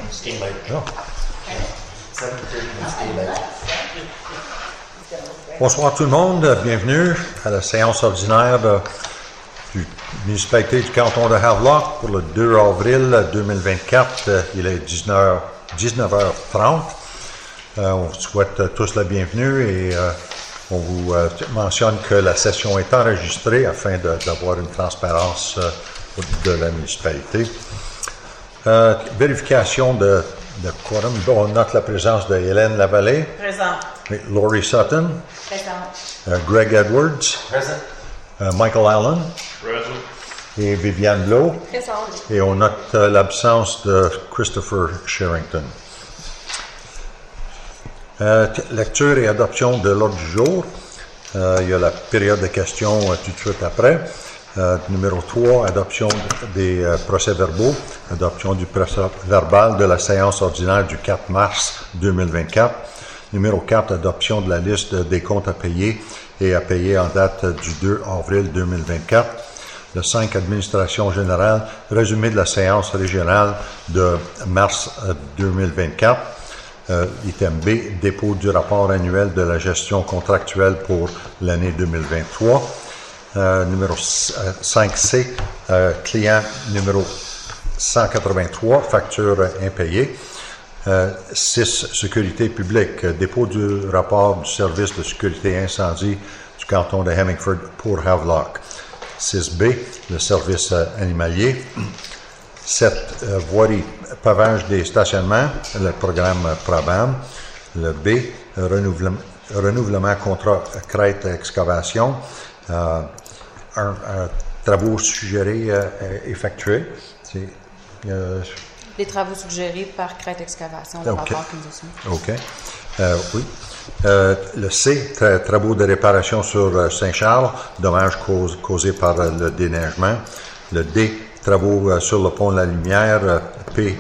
Stay late. Oh. 7:30, stay late. Bonsoir tout le monde, bienvenue à la séance ordinaire du municipalité du canton de Havelock pour le 2 avril 2024. Il est 19h30. On vous souhaite tous la bienvenue et on vous mentionne que la session est enregistrée afin d'avoir une transparence de la municipalité. Vérification de quorum. On note la présence de Hélène Lavallée. Présent. Laurie Sutton. Présent. Greg Edwards. Present. Michael Allen. Present. Et Viviane Lowe. Présent. Et on note l'absence de Christopher Sherrington. Lecture et adoption de l'ordre du jour. Il y a la période de questions tout de suite après. Numéro 3, adoption des procès-verbaux. Adoption du procès-verbal de la séance ordinaire du 4 mars 2024. Numéro 4, adoption de la liste des comptes à payer et à payer en date du 2 avril 2024. Le 5, administration générale, résumé de la séance régionale de mars 2024. Item B, dépôt du rapport annuel de la gestion contractuelle pour l'année 2023. Numéro 5C, client numéro 183, facture impayée. 6, sécurité publique, dépôt du rapport du service de sécurité incendie du canton de Hemmingford pour Havelock. 6B, le service animalier. 7, voirie, pavage des stationnements, le programme PROBAM. Le B, renouvellement contrat crête excavation. Travaux suggérés effectués. Les travaux suggérés par Crête Excavation, le rapport que nous avons. OK. Oui. Le C, travaux de réparation sur Saint-Charles, dommages causés par le déneigement. Le D, travaux sur le pont de la Lumière, P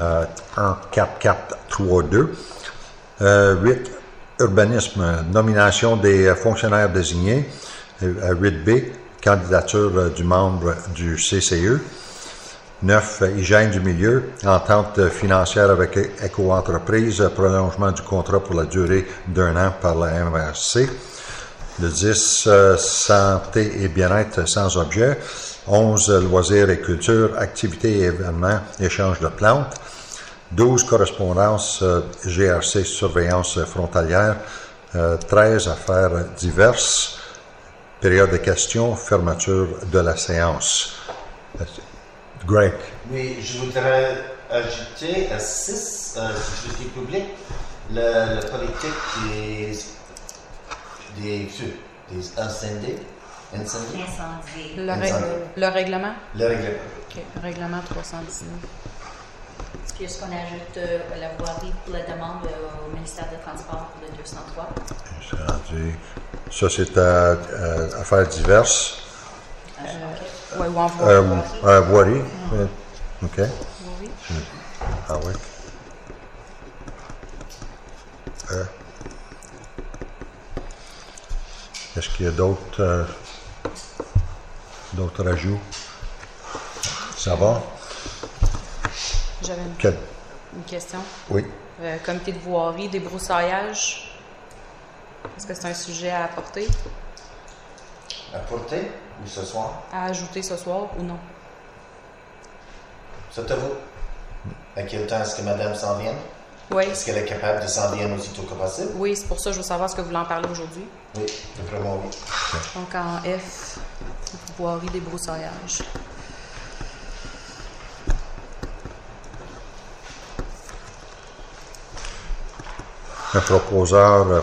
14432. 8, urbanisme, nomination des fonctionnaires désignés. 8B, candidature du membre du CCE. 9, hygiène du milieu, entente financière avec Éco-entreprise, prolongement du contrat pour la durée d'1 an par la MRC. Le 10, santé et bien-être sans objet. 11, loisirs et culture, activités et événements, échange de plantes. 12, correspondance, GRC, surveillance frontalière. 13, affaires diverses. Période de questions, fermeture de la séance. Greg. Oui, je voudrais ajouter à 6, sécurité publique, la politique des feux, des incendies. Le règlement? Le règlement. OK. Règlement 319. Puis est-ce qu'on ajoute la voirie pour la demande au ministère des Transports pour le 203? Ça, c'est affaires diverses. Oui, ou en voirie. OK. Oui. Ah oui. Est-ce qu'il y a d'autres ajouts? Ça va? J'avais une question. Oui. Comité de voirie, débroussaillage. Est-ce que c'est un sujet à apporter? Apporter ou ce soir? À ajouter ce soir ou non? C'est à vous. À quel temps est-ce que madame s'en vient? Oui. Est-ce qu'elle est capable de s'en venir aussitôt que possible? Oui, c'est pour ça que je veux savoir ce que vous voulez en parler aujourd'hui. Oui, vraiment oui. Donc en F, voirie, débroussaillage. Un proposeur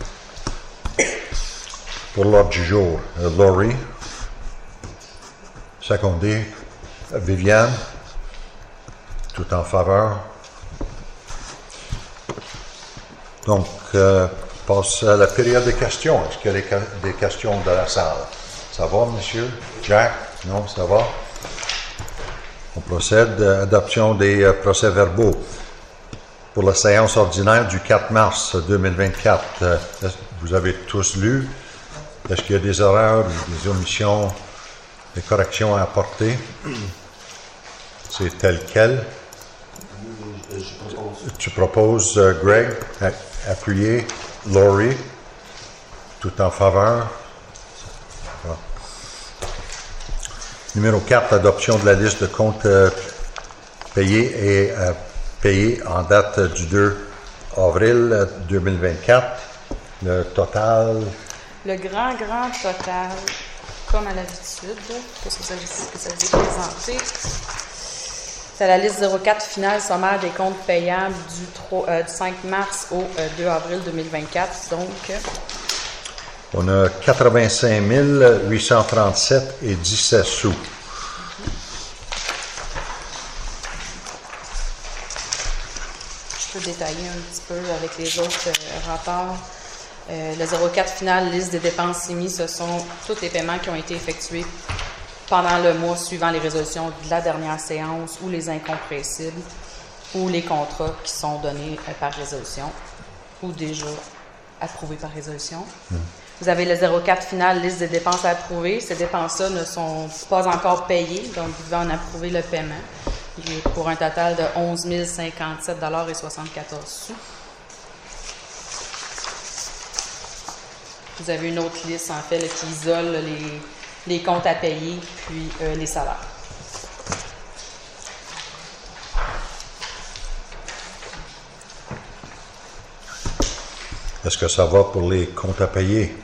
pour l'ordre du jour, Laurie. Secondé, Viviane. Tout en faveur. Donc, passe à la période de questions. Est-ce qu'il y a des questions de la salle? Ça va, monsieur? Jack? Non, ça va? On procède à l'adoption des procès-verbaux pour la séance ordinaire du 4 mars 2024. Vous avez tous lu. Est-ce qu'il y a des erreurs, des omissions, des corrections à apporter? C'est tel quel. je propose. Tu proposes Greg, appuyé, Laurie, tout en faveur. Bon. Numéro 4, adoption de la liste de comptes payés et payés en date du 2 avril 2024. Le total. Le grand total, comme à l'habitude, qu'est-ce que ça veut présenter? C'est la liste 04 finale sommaire des comptes payables du 5 mars au 2 avril 2024. Donc, on a 85 837 et 17 sous. Je peux détailler un petit peu avec les autres rapports. Le 04 final, liste des dépenses émises, ce sont tous les paiements qui ont été effectués pendant le mois suivant les résolutions de la dernière séance ou les incompressibles ou les contrats qui sont donnés par résolution ou déjà approuvés par résolution. Vous avez le 04 final, liste des dépenses à approuver. Ces dépenses-là ne sont pas encore payées, donc vous devez en approuver le paiement. Il est pour un total de 11 057 $ et 74 sous. Vous avez une autre liste, en fait, là, qui isole les comptes à payer, puis les salaires. Est-ce que ça va pour les comptes à payer?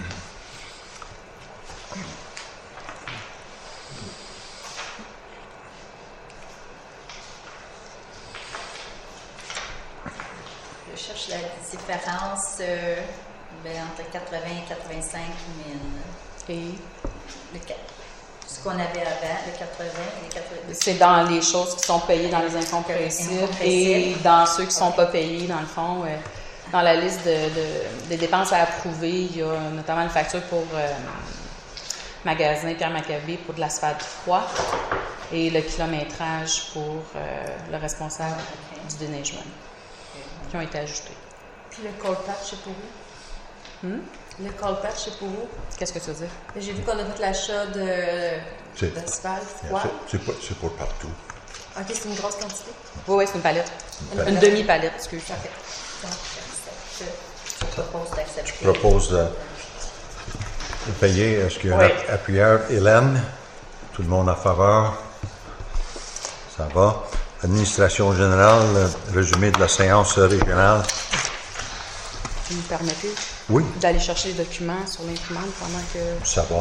Je cherche la différence entre 80 et 85 000. Et Ce qu'on avait avant, le 80 et les 80. c'est dans les choses qui sont payées dans les incompressibles et dans ceux qui ne sont pas payés, dans le fond. Dans la liste des dépenses à approuver, il y a notamment une facture pour magasin Pierre Maccabé pour de l'asphalte froid et le kilométrage pour le responsable du déneigement qui ont été ajoutés. Puis le cold patch, c'est pour où? Le cold patch, c'est pour où? Qu'est-ce que tu veux dire? J'ai vu qu'on a fait l'achat d'asphalte froid. C'est pour partout. OK, c'est une grosse quantité. Oui, c'est une palette. Une demi-palette, excuse. Parfait. Donc, je propose d'accepter. Je propose de payer. Est-ce qu'il y a un appuyeur? Hélène? Tout le monde en faveur? Ça va. Administration générale, résumé de la séance régionale. Vous me permettez Oui, d'aller chercher les documents sur l'imprimante pendant que... ça va.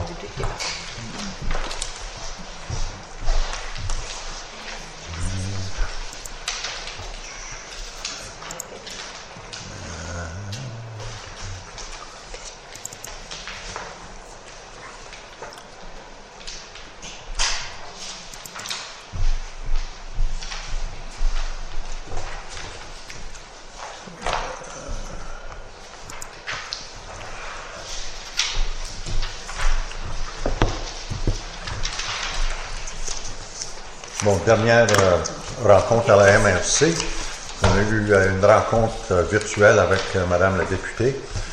Bon, dernière rencontre à la MRC. On a eu une rencontre virtuelle avec Madame la députée.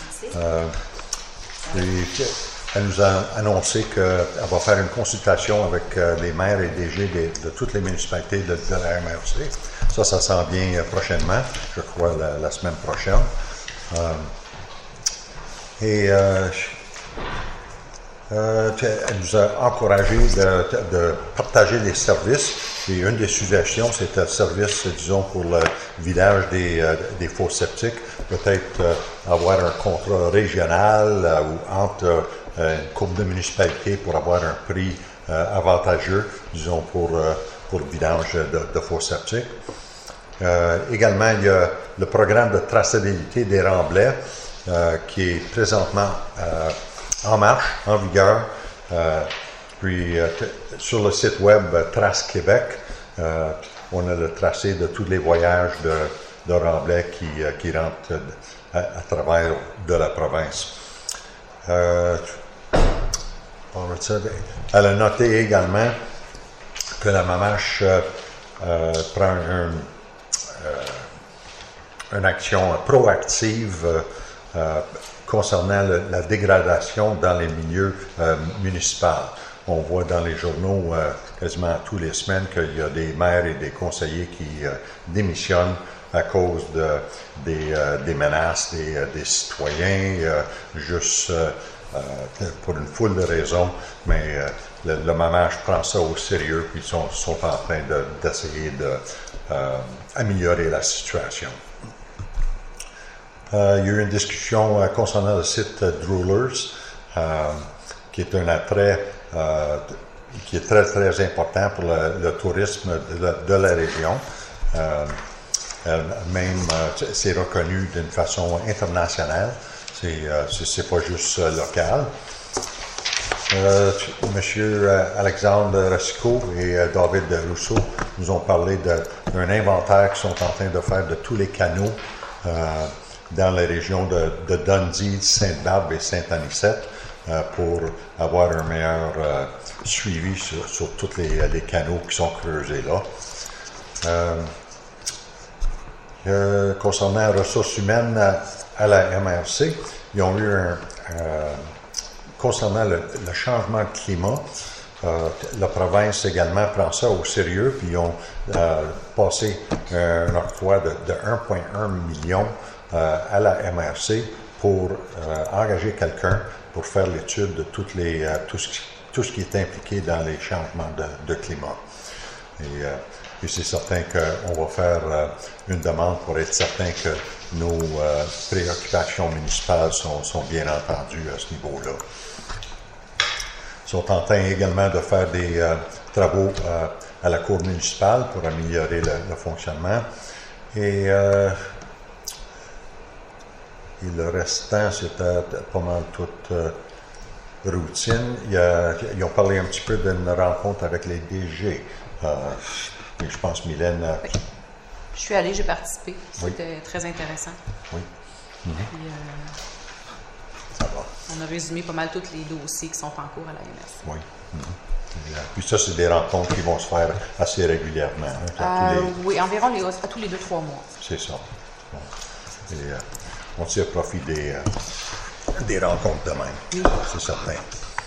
Et elle nous a annoncé qu'elle va faire une consultation avec les maires et DG de toutes les municipalités de la MRC. Ça s'en vient prochainement, je crois la semaine prochaine. Elle nous a encouragé de partager les services. Et une des suggestions, c'était le service, disons, pour le vidage des fosses septiques. Peut-être avoir un contrat régional ou entre une couple de municipalités pour avoir un prix avantageux, disons, pour le vidage de fosses septiques. Également, il y a le programme de traçabilité des remblais qui est présentement en marche, en vigueur. Puis sur le site web Trace Québec, on a le tracé de tous les voyages de remblais qui rentrent à travers de la province. Elle a noté également que la MAMACH prend une action proactive concernant la dégradation dans les milieux municipaux. on voit dans les journaux quasiment tous les semaines qu'il y a des maires et des conseillers qui démissionnent à cause des menaces des citoyens, juste pour une foule de raisons, mais le MAMASH prend ça au sérieux, puis ils sont en train d'essayer d'améliorer la situation. Il y a eu une discussion concernant le site Droolers, qui est un attrait qui est très, très important pour le tourisme de la région. Même, c'est reconnu d'une façon internationale. C'est pas juste local. Monsieur Alexandre Racicot et David Rousseau nous ont parlé d'un inventaire qu'ils sont en train de faire de tous les canaux dans la région de Dundee, Sainte-Barbe et Saint-Anicette pour avoir un meilleur suivi sur tous les canaux qui sont creusés là. Concernant les ressources humaines à la MRC, ils ont eu concernant le changement de climat, la province également prend ça au sérieux, puis ils ont passé un octroi de 1,1 million à la MRC pour engager quelqu'un pour faire l'étude de tout ce qui est impliqué dans les changements de climat. Et c'est certain qu'on va faire une demande pour être certain que nos préoccupations municipales sont bien entendues à ce niveau-là. Ils sont en train également de faire des travaux à la cour municipale pour améliorer le fonctionnement. Et le restant, c'était pas mal toute routine. Ils ont parlé un petit peu d'une rencontre avec les DG. Et je pense, Mylène... Oui. Je suis allée, j'ai participé. C'était oui. très intéressant. Oui. Puis, ça va. on a résumé pas mal tous les dossiers qui sont en cours à la MRC. Oui. Puis ça, c'est des rencontres qui vont se faire assez régulièrement. Oui, environ à tous les 2-3 mois. C'est ça. Bon. Et, on tire profit des rencontres de même. Oui. C'est certain.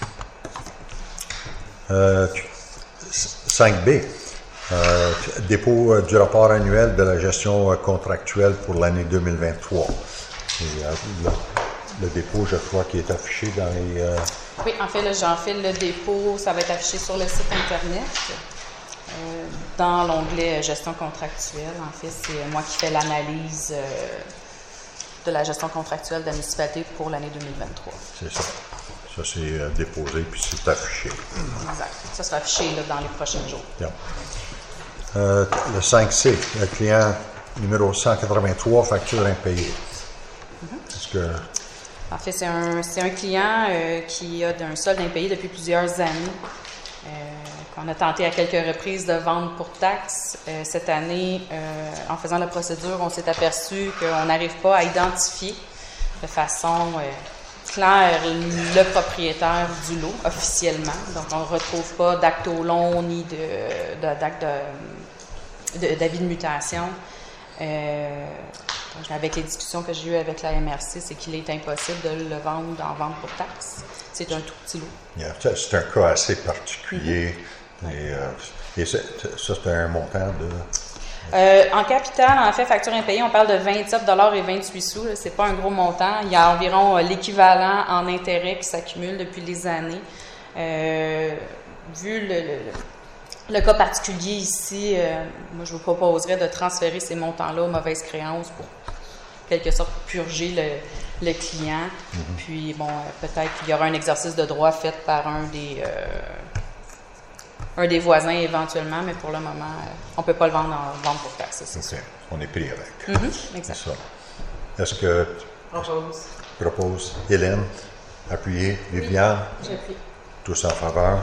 5B. Dépôt du rapport annuel de la gestion contractuelle pour l'année 2023. Et, le dépôt, je crois, qui est affiché dans les... Oui, en fait, là, j'en fais le dépôt. Ça va être affiché sur le site Internet. Dans l'onglet gestion contractuelle, en fait, c'est moi qui fais l'analyse de la gestion contractuelle de la municipalité pour l'année 2023. C'est ça. Ça, c'est déposé, puis c'est affiché. Exact. Ça sera affiché là, dans les prochains jours. Bien. Le 5C, le client numéro 183, facture impayée. Est-ce que... En fait, c'est un client qui a un solde impayé depuis plusieurs années, qu'on a tenté à quelques reprises de vendre pour taxes. Cette année, en faisant la procédure, on s'est aperçu qu'on n'arrive pas à identifier de façon claire le propriétaire du lot officiellement. Donc, on ne retrouve pas d'acte au long ni d'acte d'avis de mutation. Avec les discussions que j'ai eues avec la MRC, c'est qu'il est impossible de le vendre pour taxe. C'est un tout petit lot. Yeah, c'est un cas assez particulier. Et ça, c'est un montant de... en capital, en fait, facture impayée, on parle de 27,28 $. Ce n'est pas un gros montant. Il y a environ l'équivalent en intérêt qui s'accumule depuis les années. Vu le cas particulier ici, moi, je vous proposerais de transférer ces montants-là aux mauvaises créances pour, en quelque sorte, purger le client. Puis, bon, peut-être qu'il y aura un exercice de droit fait par un des voisins éventuellement, mais pour le moment, on ne peut pas le vendre pour taxe. Okay. On est pris avec. Exact. C'est ça. Est-ce que propose Hélène, appuyer, Viviane? J'appuie. Tous en faveur?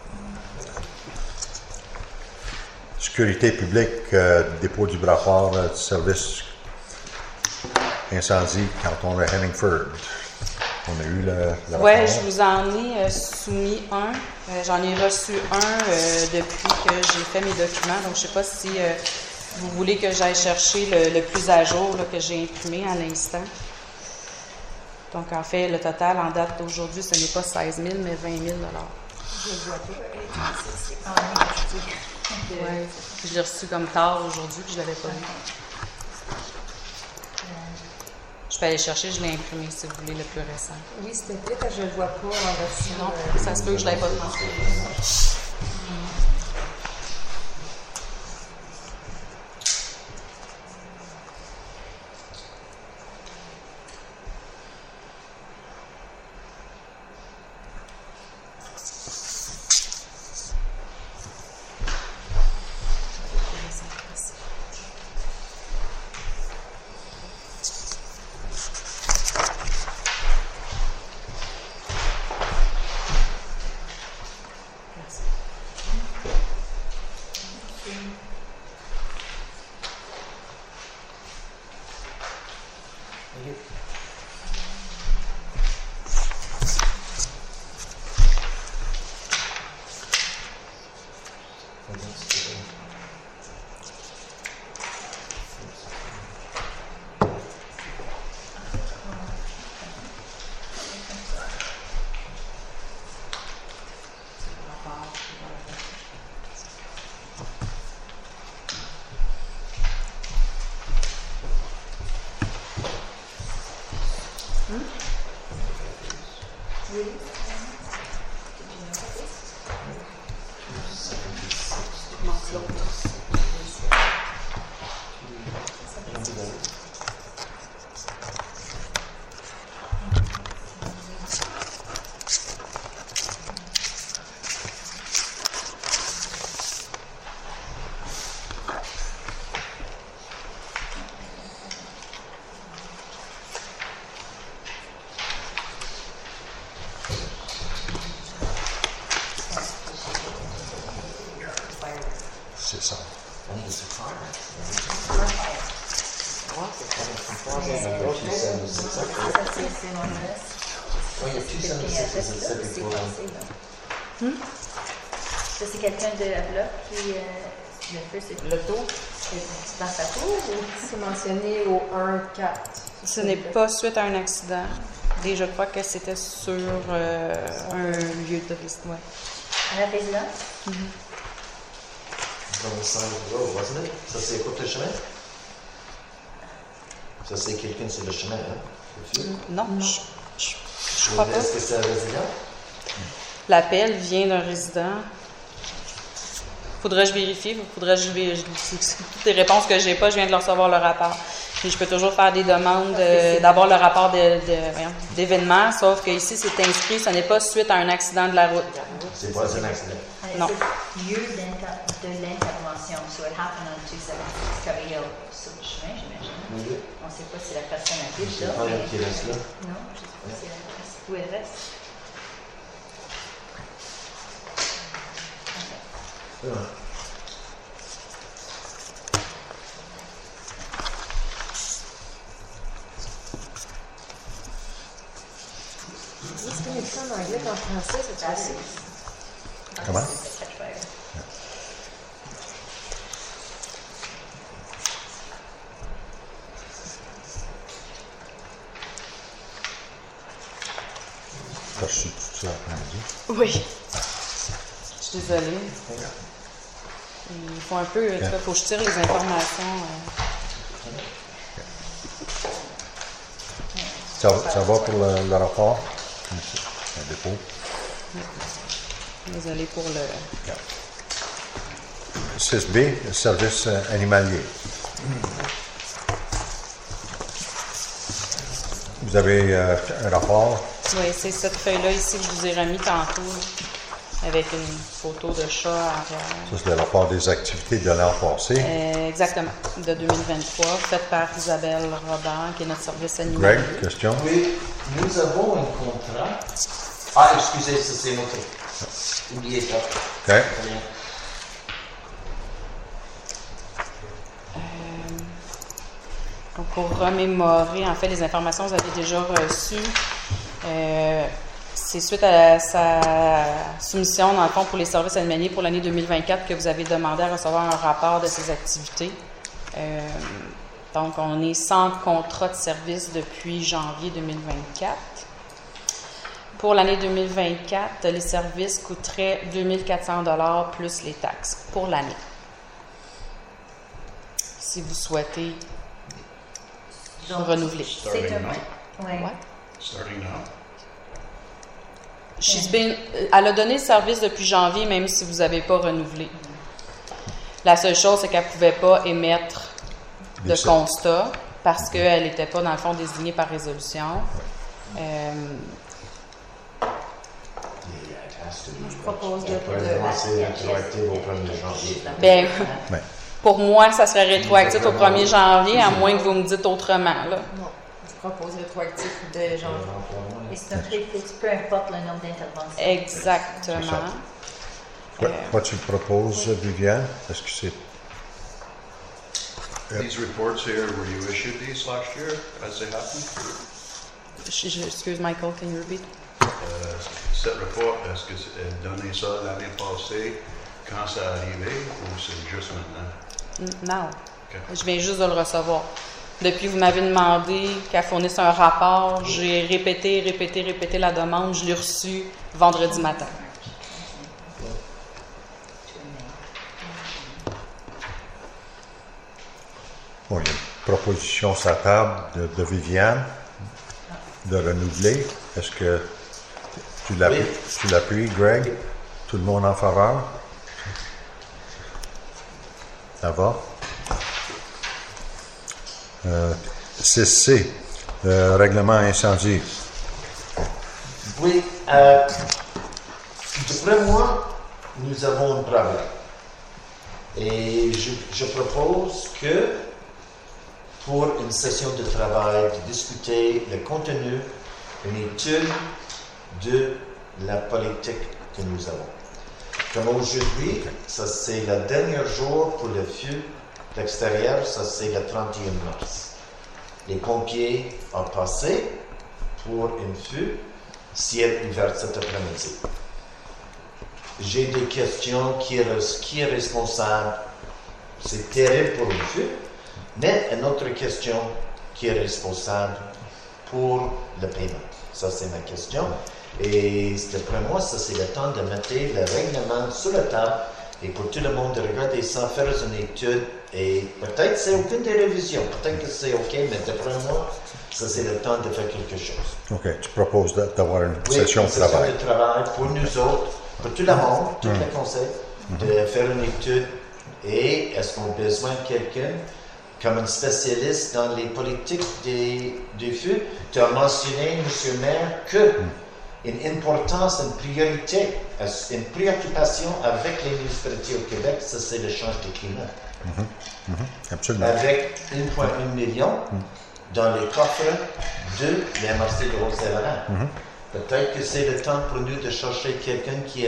Sécurité publique, dépôt du rapport du service incendie canton de Hanningford. On a eu le rapport. Oui, je vous en ai soumis un. J'en ai reçu un depuis que j'ai fait mes documents. Donc, je ne sais pas si vous voulez que j'aille chercher le plus à jour là, que j'ai imprimé à l'instant. Donc, en fait, le total en date d'aujourd'hui, ce n'est pas 16 000, mais 20 000 $. Je le vois pas. C'est en ligne aujourd'hui. Ouais. Je l'ai reçu comme tard aujourd'hui, puis je l'avais pas vu. Je peux aller chercher, je l'ai imprimé si vous voulez, le plus récent. Oui, s'il te plaît, parce que je le vois pas en version. Non, ça se peut que je l'avais pas transféré. C'est ça. Ça, c'est quelqu'un de bloc qui. Le feu, c'est L'auto, c'est dans sa tour ou. c'est mentionné au 1-4. Ce n'est pas suite à un accident. Et je crois que c'était sur un lieu de risque. Ouais. À la résidence? Dans le side road, wasn't it? Ça, c'est quoi le chemin? Ça, c'est quelqu'un sur le chemin, hein? Non, je crois pas. Est-ce que c'est un résident? L'appel vient d'un résident. Faudrait que je vérifie. Faudrait que je vérifie. Toutes les réponses que j'ai pas, je viens de leur recevoir le rapport. Puis je peux toujours faire des demandes d'avoir le rapport d'événement, sauf que ici c'est inscrit, ce n'est pas suite à un accident de la route. C'est pas un accident. Non. C'est lieu de l'intervention. So it happened on 276 Curry Hill. Sur le chemin, j'imagine. Oui. On ne sait pas si la personne habite Je sais là. pas qui reste là. Non, je ne sais pas si elle reste. Où elle reste. Est-ce qu'il y a écrit en anglais qu'en français, c'est assez? Comment? T'as reçu tout ça après-midi? Oui. Je suis désolée. Il faut un peu, il faut que je tire les informations. Ça va pour le rapport? Un dépôt. Désolée pour le... 6B, service animalier. Vous avez un rapport? Oui, c'est cette feuille-là ici que je vous ai remis tantôt, là, avec une photo de chat arrière. Ça, c'est le rapport des activités de l'an passé. Exactement, de 2023, faite par Isabelle Robert, qui est notre service animalier. Greg, question? Oui, nous avons un contrat. Ah, excusez, ça c'est notre. Oubliez ça. OK. Donc, pour remémorer, en fait, les informations que vous avez déjà reçues, c'est suite à sa soumission, dans le fond, pour les services animaliers pour l'année 2024 que vous avez demandé à recevoir un rapport de ses activités. Donc, on est sans contrat de service depuis janvier 2024. Pour l'année 2024, les services coûteraient 2400 $ plus les taxes pour l'année. Si vous souhaitez renouveler. C'est Starting un... now? Ouais. Ouais. Starting now? Elle a donné le service depuis janvier, même si vous n'avez pas renouvelé. La seule chose, c'est qu'elle ne pouvait pas émettre de constat parce qu'elle n'était pas, dans le fond, désignée par résolution. Je propose de commencer rétroactive au 1er janvier. Ben, Ouais. pour moi, ça serait rétroactif au 1er janvier, à moins que vous me dites autrement. Là. Non, je propose rétroactif de janvier. Et c'est un prix fixe, peu importe le nombre d'interventions. Exactement. Quoi tu proposes, Viviane? Est-ce que c'est... These reports here, were you issued these last year as they happened? Excuse, Michael, can you repeat? Cette report, est-ce que c'est donné ça l'année passée quand ça arrivé ou c'est juste maintenant? Non. Ok. Je viens juste de le recevoir. Depuis que vous m'avez demandé qu'elle fournisse un rapport, j'ai répété la demande. Je l'ai reçu vendredi matin. Bon, il y a une proposition sur la table de Viviane de renouveler. Est-ce que tu l'appuies, Greg? Tout le monde en faveur? Ça va? 6C, règlement incendie. Oui, d'après moi, nous avons un problème. Et je propose que, pour une session de travail, de discuter le contenu, une étude de la politique que nous avons. Comme aujourd'hui, ça c'est le dernier jour pour le feu d'extérieur, ça c'est le 31 mars. Les pompiers ont passé pour un feu, ciel ouvert cet après-midi. J'ai des questions qui est responsable. C'est terrible pour le feu, mais une autre question qui est responsable pour le paiement. Ça, c'est ma question. Et d'après moi, ça, c'est le temps de mettre le règlement sur la table et pour tout le monde de regarder ça, faire une étude. Et peut-être c'est aucune des révisions, peut-être que c'est OK, mais d'après moi, ça, c'est le temps de faire quelque chose. OK, tu proposes d'avoir une session de travail. Une session de travail pour nous autres, pour tout le monde, tous les conseils, de faire une étude. Et est-ce qu'on a besoin de quelqu'un comme un spécialiste dans les politiques du feu? Tu as mentionné, M. le maire, que une importance, une priorité, une préoccupation avec les municipalités au Québec, ça c'est le changement climat. Absolument. Avec 1,1 million dans les coffres de l'MRC de Haute-Saint-Laurent. Peut-être que c'est le temps pour nous de chercher quelqu'un qui a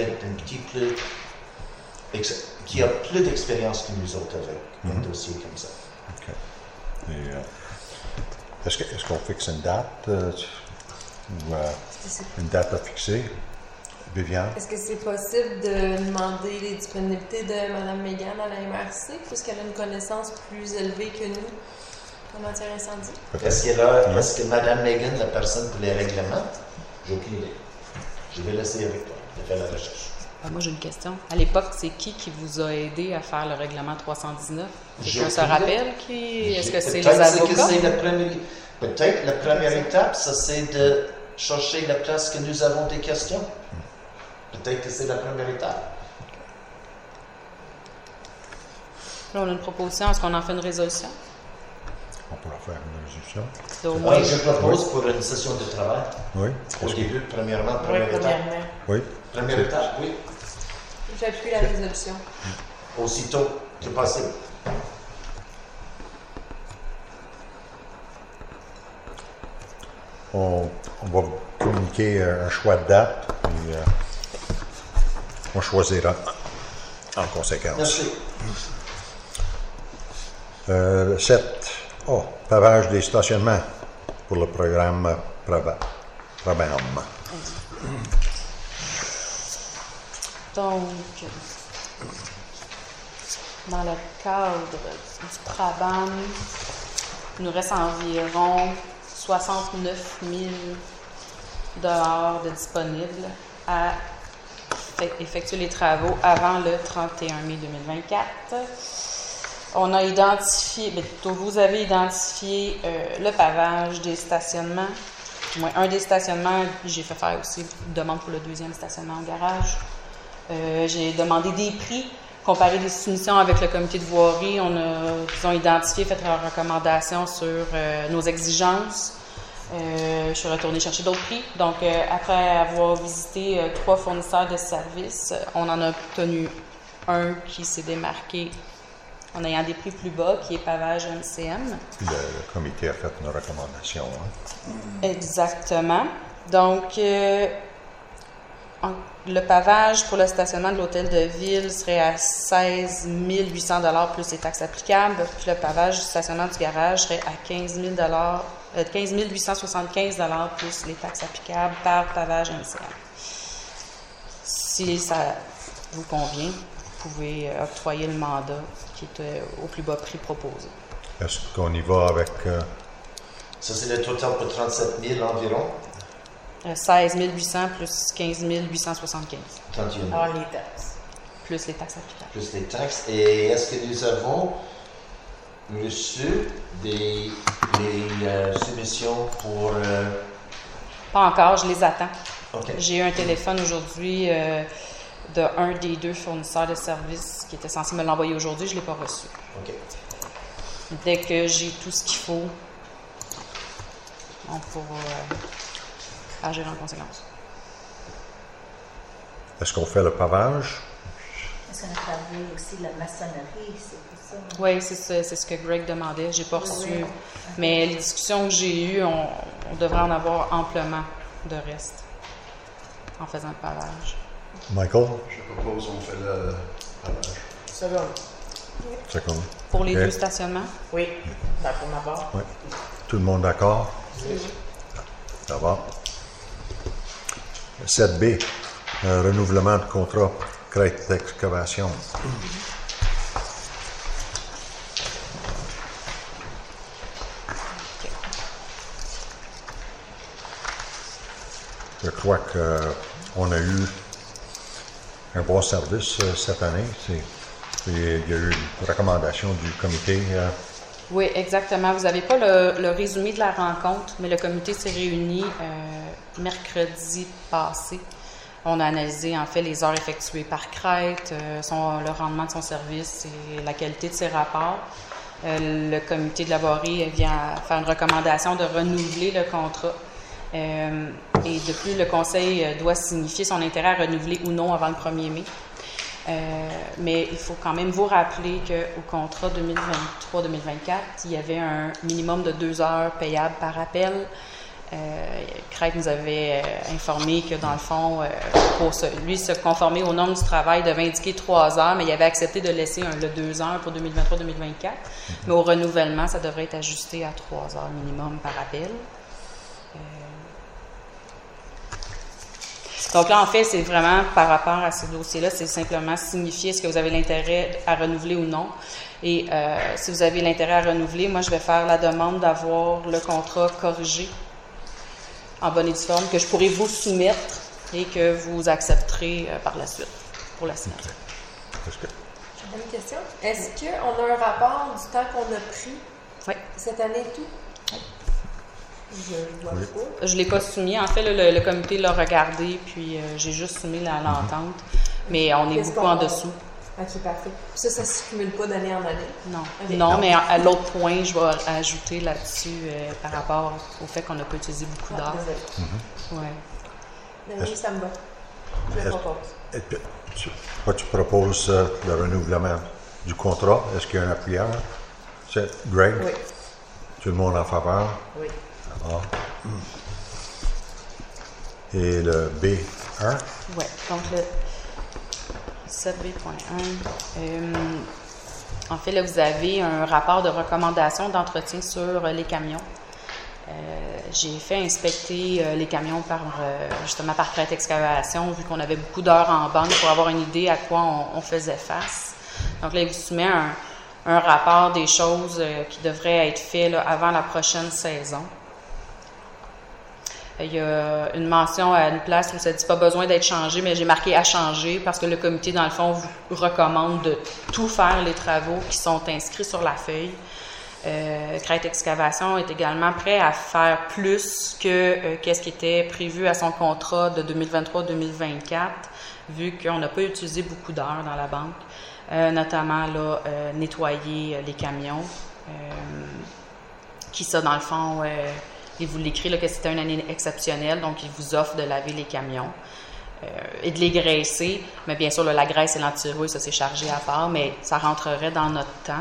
qui a plus d'expérience que nous autres avec un dossier comme ça. OK. Et, est-ce qu'on fixe une date ou une date à fixer? Viviane? Est-ce que c'est possible de demander les disponibilités de Mme Megan à la MRC, puisqu'elle a une connaissance plus élevée que nous en matière incendie? Est-ce que Mme Megan, la personne pour les règlements? J'ai aucune idée. Je vais laisser avec toi de faire la recherche. Moi, j'ai une question. À l'époque, c'est qui vous a aidé à faire le règlement 319? Quelqu'un se aucune rappelle? Est-ce que c'est les Peut-être avocats? Peut-être la première étape, ça c'est de chercher la place que nous avons des questions. Peut-être que c'est la première étape. Là, on a une proposition. Est-ce qu'on en fait une résolution? On pourra faire une résolution. C'est au moins... Oui, je propose pour une session de travail. Oui. Au début, première étape. Oui. Première étape, oui. J'appuie la résolution. Aussitôt que possible. On va vous communiquer un choix de date, puis on choisira en conséquence. Merci. 7. Pavage des stationnements pour le programme Probam. Donc, dans le cadre du Probam, il nous reste environ 69 000 dehors de disponibles à effectuer les travaux avant le 31 mai 2024. On a identifié, plutôt vous avez identifié le pavage des stationnements, au moins un des stationnements. J'ai fait faire aussi une demande pour le deuxième stationnement au garage. J'ai demandé des prix, comparé des soumissions avec le comité de voirie. Ils ont identifié, fait leurs recommandations sur nos exigences. Je suis retournée chercher d'autres prix. Donc, après avoir visité 3 fournisseurs de services, on en a obtenu un qui s'est démarqué en ayant des prix plus bas, qui est Pavage MCM. Puis le comité a fait une recommandation. Hein? Exactement. Donc, le pavage pour le stationnement de l'hôtel de ville serait à 16 800 $ plus les taxes applicables. Puis le pavage du stationnement du garage serait à 15 875 $ plus les taxes applicables par pavage MCM. Si ça vous convient, vous pouvez octroyer le mandat qui est au plus bas prix proposé. Est-ce qu'on y va avec... Ça, c'est le total pour 37 000 environ. 16 800 plus 15 875. 31 000. Alors, les taxes. Plus les taxes applicables. Plus les taxes. Et est-ce que nous avons reçu des soumissions pour... Pas encore, je les attends. OK. J'ai eu un téléphone aujourd'hui d'un des 2 fournisseurs de services qui était censé me l'envoyer aujourd'hui. Je ne l'ai pas reçu. OK. Dès que j'ai tout ce qu'il faut, on pourra agir en conséquence. Est-ce qu'on fait le pavage? Est-ce qu'on a travaillé aussi la maçonnerie, c'est tout ça? Oui, c'est ce que Greg demandait. Je n'ai pas reçu. Oui. Mais les discussions que j'ai eues, on devrait en avoir amplement de reste en faisant le pavage. Michael? Je propose qu'on fait le pavage. Seconde. C'est comme... Pour les OK. 2 stationnements? Oui, ben, pour ma part. Oui. Tout le monde d'accord? Ça va. 7B, renouvellement de contrat crête d'excavation. Je crois qu'on a eu un bon service cette année. Il y a eu une recommandation du comité. Oui, exactement. Vous n'avez pas le résumé de la rencontre, mais le comité s'est réuni mercredi passé. On a analysé en fait les heures effectuées par Crête, le rendement de son service et la qualité de ses rapports. Le comité de la voirie vient faire une recommandation de renouveler le contrat. Et de plus, le conseil doit signifier son intérêt à renouveler ou non avant le 1er mai. Mais il faut quand même vous rappeler qu'au contrat 2023-2024, il y avait un minimum de 2 heures payables par appel. Crête nous avait informé que dans le fond, pour lui se conformer aux normes du travail, devait indiquer 3 heures, mais il avait accepté de laisser le 2 heures pour 2023-2024. Mais au renouvellement, ça devrait être ajusté à 3 heures minimum par appel. Donc là, en fait, c'est vraiment par rapport à ce dossier-là, c'est simplement signifier est-ce que vous avez l'intérêt à renouveler ou non. Et si vous avez l'intérêt à renouveler, moi, je vais faire la demande d'avoir le contrat corrigé en bonne et due forme, que je pourrai vous soumettre et que vous accepterez par la suite pour la signature. J'ai une question. Est-ce qu'on a un rapport du temps qu'on a pris Oui. cette année et tout? Je vois Oui. pas. Je ne l'ai pas soumis. En fait, le comité l'a regardé, puis j'ai juste soumis l'entente. Mais on est Qu'est-ce beaucoup qu'on- en dessous. Ok, parfait. Ça ne se cumule pas d'année en année. Non, Ok. non, mais à l'autre point, je vais ajouter là-dessus par rapport au fait qu'on n'a pas utilisé beaucoup Ah, d'heures. désolé. Ouais. Oui, ça me va. Je le Est-ce- propose. Et puis, tu proposes le renouvellement du contrat. Est-ce qu'il y a un appuyeur? C'est Greg? Oui. Tout le monde en faveur? Oui. Ah. Et le B1? Oui, donc le 7B.1. En fait, là, vous avez un rapport de recommandation d'entretien sur les camions. J'ai fait inspecter les camions justement par Crête Excavation, vu qu'on avait beaucoup d'heures en banque pour avoir une idée à quoi on faisait face. Donc là, il vous soumet un rapport des choses qui devraient être faites là, avant la prochaine saison. Il y a une mention à une place où ça dit pas besoin d'être changé, mais j'ai marqué à changer parce que le comité, dans le fond, vous recommande de tout faire les travaux qui sont inscrits sur la feuille. Crête Excavation est également prêt à faire plus que qu'est-ce qui était prévu à son contrat de 2023-2024, vu qu'on n'a pas utilisé beaucoup d'heures dans la banque, notamment là, nettoyer les camions, qui ça, dans le fond, il vous l'écrit là, que c'était une année exceptionnelle, donc il vous offre de laver les camions et de les graisser. Mais bien sûr, là, la graisse et l'antirouille, ça c'est chargé à part, mais ça rentrerait dans notre temps.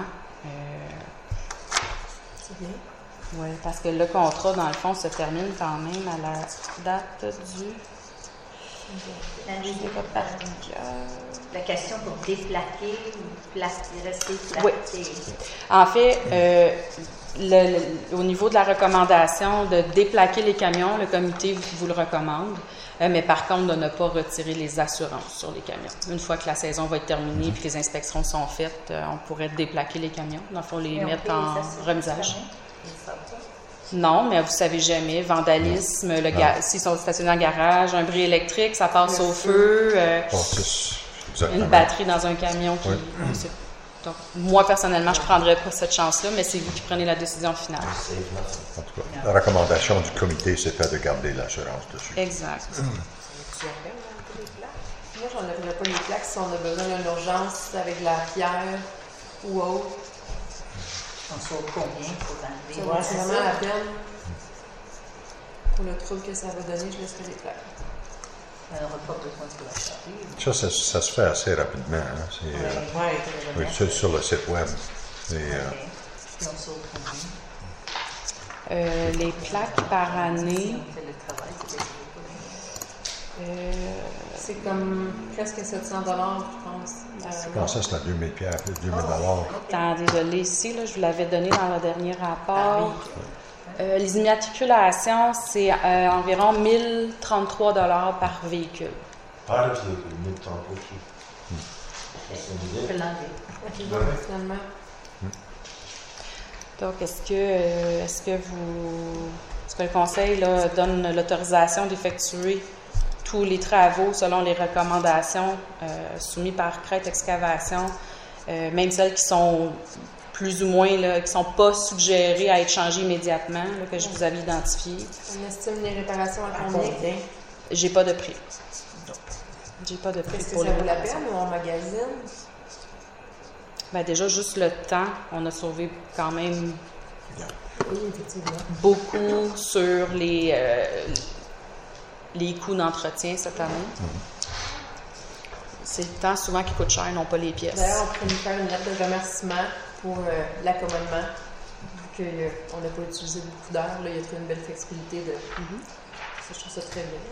C'est bien. Oui, parce que le contrat, dans le fond, se termine quand même à la date du... La question pour déplaquer ou rester plaqué. Oui. En fait, au niveau de la recommandation de déplaquer les camions, le comité vous le recommande, mais par contre, de ne pas retirer les assurances sur les camions. Une fois que la saison va être terminée et que les inspections sont faites, on pourrait déplaquer les camions. Dans le fond, les mettre en remisage. Non, mais vous savez jamais. Vandalisme, s'ils sont stationnés en garage, un bris électrique, ça passe au feu. Une batterie dans un camion qui... Oui. Donc, moi, personnellement, je ne prendrais pas cette chance-là, mais c'est vous qui prenez la décision finale. En tout cas, la recommandation du comité, c'était de garder l'assurance dessus. Exact. Moi, j'enlèverais pas les plaques si on a besoin d'une urgence avec de la pierre ou autre. On sauve combien pour enlever? Ça vaut vraiment la peine. Pour le trouble que ça va donner, je laisserai les plaques. On n'aura pas besoin de la charger. Ça se fait assez rapidement. Hein? Oui, sur le site web. Et on sauve combien? Les plaques par année... On fait le travail, c'est comme presque 700 $, je pense. Je pensais que c'était 2000 $. Attendez, je l'ai ici, là, je vous l'avais donné dans le dernier rapport. Les immatriculations, c'est environ 1033 $ par véhicule. Par véhicule, 1033 On peut l'enlever. Finalement. Donc, est-ce que le conseil là, donne l'autorisation d'effectuer tous les travaux selon les recommandations soumises par Crête Excavation, même celles qui sont plus ou moins, là, qui ne sont pas suggérées à être changées immédiatement, là, que je vous avais identifiées. On estime les réparations à combien? J'ai pas de prix. J'ai pas de prix Est-ce que pour ça les vaut la réparations. peine ou on magasine? Ben déjà, juste le temps, on a sauvé quand même Oui, effectivement. beaucoup sur les coûts d'entretien cette année. C'est le temps souvent qui coûte cher, non pas les pièces. D'ailleurs, on pourrait nous faire une lettre de remerciement pour l'accommodement, vu qu'on n'a pas utilisé beaucoup d'heures. Là, il y a toute une belle flexibilité de... Ça, je trouve ça très bien.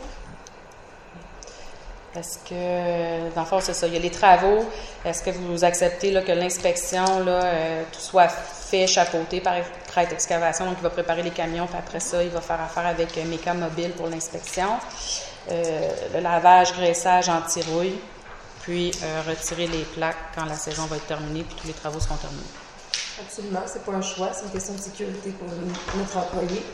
Est-ce que, dans le fond, c'est ça, il y a les travaux. Est-ce que vous acceptez là, que l'inspection tout soit fait, chapeauté par Crête Excavation, donc il va préparer les camions, puis après ça, il va faire affaire avec Méca Mobile pour l'inspection. Le lavage, graissage, anti-rouille, puis retirer les plaques quand la saison va être terminée, puis tous les travaux seront terminés. Absolument, c'est pas un choix, c'est une question de sécurité pour notre employé.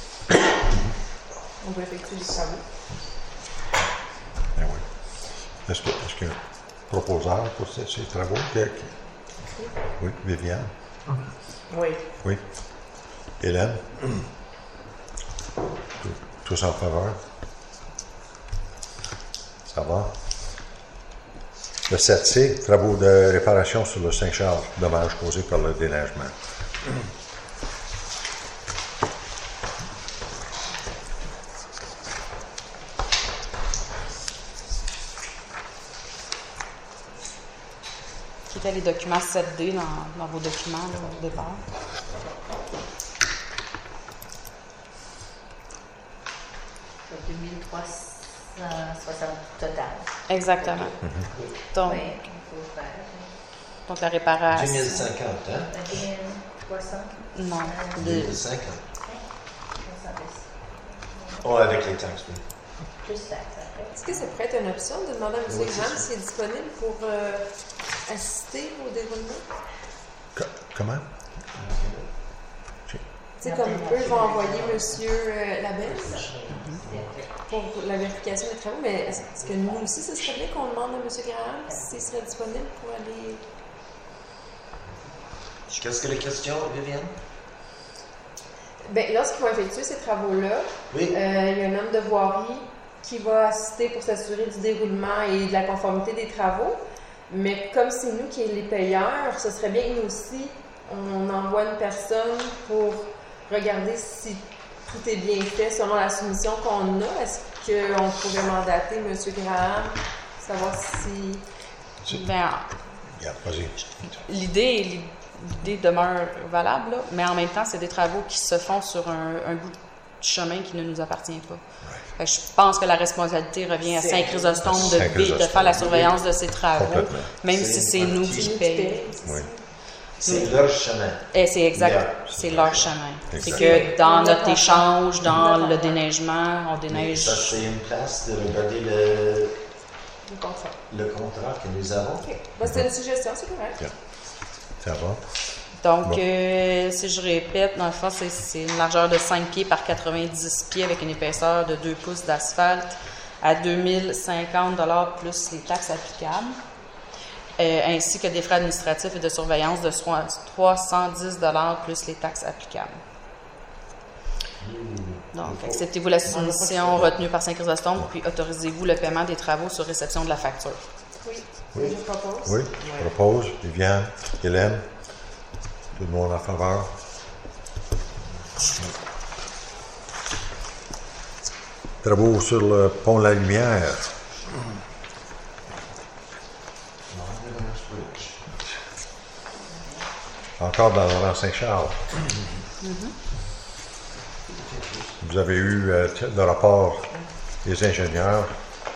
On peut effectuer des travaux. Ben oui. Est-ce qu'il y a un proposeur pour ces travaux? Oui, Viviane? Oui. Oui. Hélène? Tous en faveur? Ça va? Le 7C, travaux de réparation sur le Saint-Charles, dommages causés par le déneigement. C'était les documents 7D dans vos documents là, au départ. C'est 2360 total. Exactement. Donc, Oui, il faut faire. donc la réparation. 2050, hein? 2300. Non. 2050. Oh, avec les taxes, oui. Plus taxe après. Est-ce que ça pourrait être une option de demander à M. Graham s'il est disponible pour assister au déroulement? Comment? Tu C'est comme eux vont envoyer M. Labelle pour la vérification des travaux, mais est-ce que nous aussi, ce serait bien qu'on demande à M. Graham s'il serait disponible pour aller... Qu'est-ce que les questions, Viviane? Bien, lorsqu'ils vont effectuer ces travaux-là, Oui. il y a un homme de voirie qui va assister pour s'assurer du déroulement et de la conformité des travaux. Mais comme c'est nous qui sommes les payeurs, ce serait bien que nous aussi, on envoie une personne pour regarder si tout est bien fait selon la soumission qu'on a. Est-ce qu'on pourrait mandater M. Graham, savoir si... Ben, Vas-y. l'idée demeure valable, là, mais en même temps, c'est des travaux qui se font sur un bout de chemin qui ne nous appartient pas. Fait que je pense que la responsabilité revient à Saint-Chrysostome de faire la surveillance de ces travaux, Complètement. même si c'est nous qui payons. Oui. C'est leur chemin. Et c'est exact, c'est leur chemin. C'est que dans notre échange, dans le déneigement, on Mais déneige. ça, c'est une place de regarder le contrat que nous avons. OK. Ben, c'est une suggestion, c'est correct. Yeah. Ça va? Donc, Bon. si je répète, dans le fond, c'est une largeur de 5 pieds par 90 pieds avec une épaisseur de 2 pouces d'asphalte à 2050 $ plus les taxes applicables, ainsi que des frais administratifs et de surveillance de 310 $ plus les taxes applicables. Donc, acceptez-vous la soumission retenue par Saint-Chrysostome, puis autorisez-vous le paiement des travaux sur réception de la facture. Oui. Oui. Je propose. Oui, je propose. Viviane, Hélène, tout le monde en faveur. Travaux sur le pont La Lumière. Encore dans Laurent Saint-Charles. Vous avez eu le rapport des ingénieurs.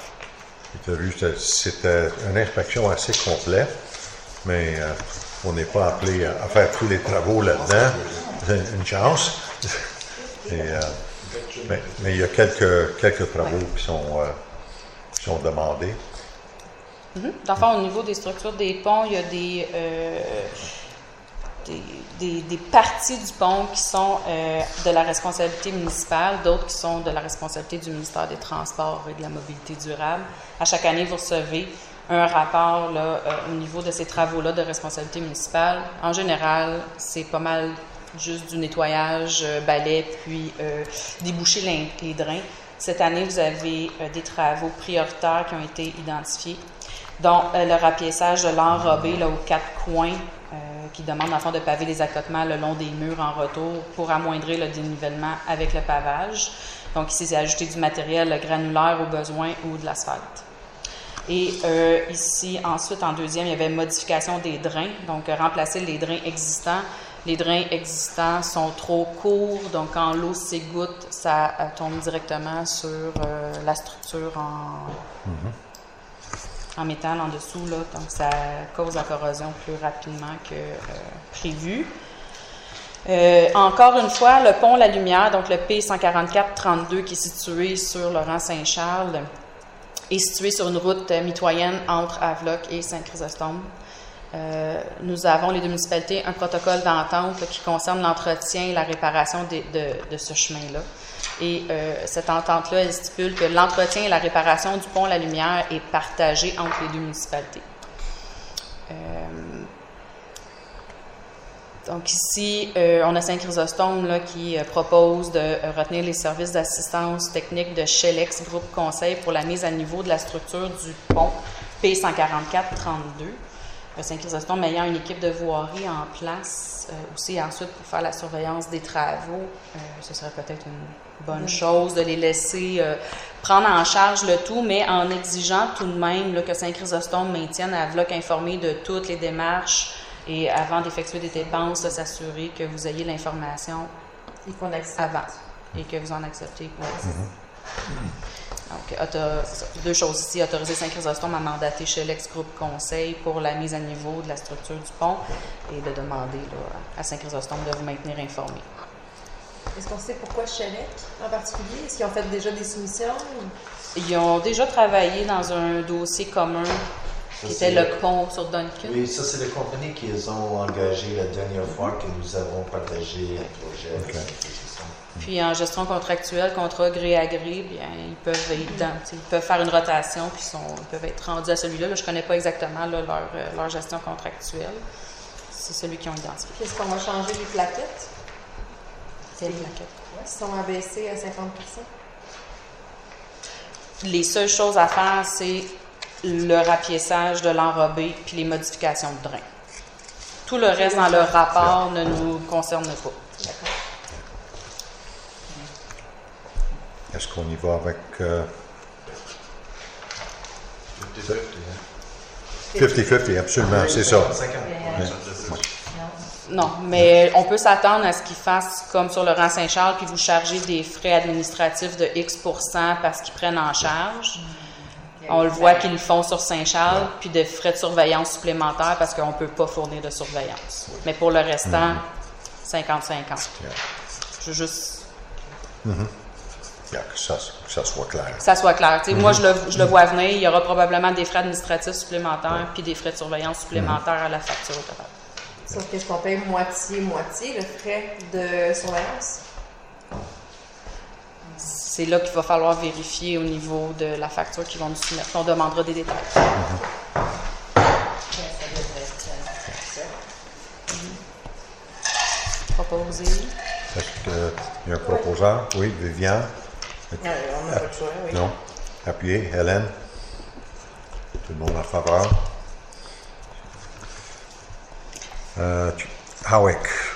C'était une inspection assez complète, mais on n'est pas appelé à faire tous les travaux là-dedans. Une chance. Mais il y a quelques travaux qui sont demandés. Dans le fond, au niveau des structures des ponts, il y a des parties du pont qui sont de la responsabilité municipale, d'autres qui sont de la responsabilité du ministère des Transports et de la Mobilité durable. À chaque année, vous recevez un rapport là, au niveau de ces travaux-là de responsabilité municipale. En général, c'est pas mal juste du nettoyage, balai, puis déboucher les drains. Cette année, vous avez des travaux prioritaires qui ont été identifiés, dont le rapiéçage de l'enrobé là, aux 4 coins, qui demande dans le fond de paver les accotements le long des murs en retour pour amoindrir le dénivellement avec le pavage. Donc ici, c'est ajouter du matériel granulaire au besoin ou de l'asphalte. Et ici, ensuite, en deuxième, il y avait modification des drains, donc remplacer les drains existants. Les drains existants sont trop courts, donc quand l'eau s'égoutte, ça tombe directement sur la structure en métal en dessous, là, donc ça cause la corrosion plus rapidement que prévu. Encore une fois, le pont La Lumière, donc le P144-32 qui est situé sur Laurent Saint-Charles, est situé sur une route mitoyenne entre Havelock et Saint-Chrysostome. Nous avons, les deux municipalités, un protocole d'entente qui concerne l'entretien et la réparation de ce chemin-là. Et cette entente-là, elle stipule que l'entretien et la réparation du pont La Lumière est partagée entre les deux municipalités. Donc ici, on a Saint-Chrysostome là, qui propose de retenir les services d'assistance technique de Shelex Groupe Conseil pour la mise à niveau de la structure du pont P144-32. Saint-Chrysostome ayant une équipe de voirie en place aussi ensuite pour faire la surveillance des travaux. Ce serait peut-être une bonne chose de les laisser prendre en charge le tout, mais en exigeant tout de même là, que Saint-Chrysostome maintienne à Havelock informé de toutes les démarches et avant d'effectuer des dépenses, de s'assurer que vous ayez l'information avant et que vous en acceptez. Donc, deux choses ici. Autoriser Saint-Chrysostome à mandater Shelex Groupe Conseil pour la mise à niveau de la structure du pont et de demander là, à Saint-Chrysostome de vous maintenir informé. Est-ce qu'on sait pourquoi Shelex en particulier? Est-ce qu'ils ont fait déjà des soumissions? Ils ont déjà travaillé dans un dossier commun qui était le pont sur Duncan. Oui, ça c'est la compagnie qu'ils ont engagé la dernière fois que nous avons partagé un projet. Ok. C'est ça. Puis en gestion contractuelle, contrat gré à gré, bien, ils peuvent ils peuvent faire une rotation, puis ils peuvent être rendus à celui-là. Là, je ne connais pas exactement là, leur gestion contractuelle. C'est celui qu'ils ont identifié. Est-ce qu'on va changer les plaquettes? C'est la plaquette. Ils sont abaissés à 50%. Les seules choses à faire, c'est le rapiessage de l'enrobé puis les modifications de drain. Tout le reste dans le rapport ne nous concerne pas. D'accord. Est-ce qu'on y va avec 50-50, absolument, c'est ça. 50. Non, mais on peut s'attendre à ce qu'ils fassent comme sur le rang Saint-Charles, puis vous chargez des frais administratifs de X% parce qu'ils prennent en charge. On le voit qu'ils le font sur Saint-Charles, puis de frais de surveillance supplémentaires parce qu'on ne peut pas fournir de surveillance. Mais pour le restant, 50-50. Je veux juste Yeah, que ça soit clair. que ça soit clair. Tu sais, moi, je le vois venir. Il y aura probablement des frais administratifs supplémentaires puis des frais de surveillance supplémentaires à la facture au total. Sauf qu'est-ce qu'on paye moitié-moitié, le frais de surveillance? C'est là qu'il va falloir vérifier au niveau de la facture qu'ils vont nous soumettre. On demandera des détails. Ça devrait être ça. Proposer. Est-ce qu'il y a un proposeur? Oui, Viviane? Ouais, on n'a pas de choix, oui. Non? Appuyez, Hélène? Tout le monde en faveur? Howick.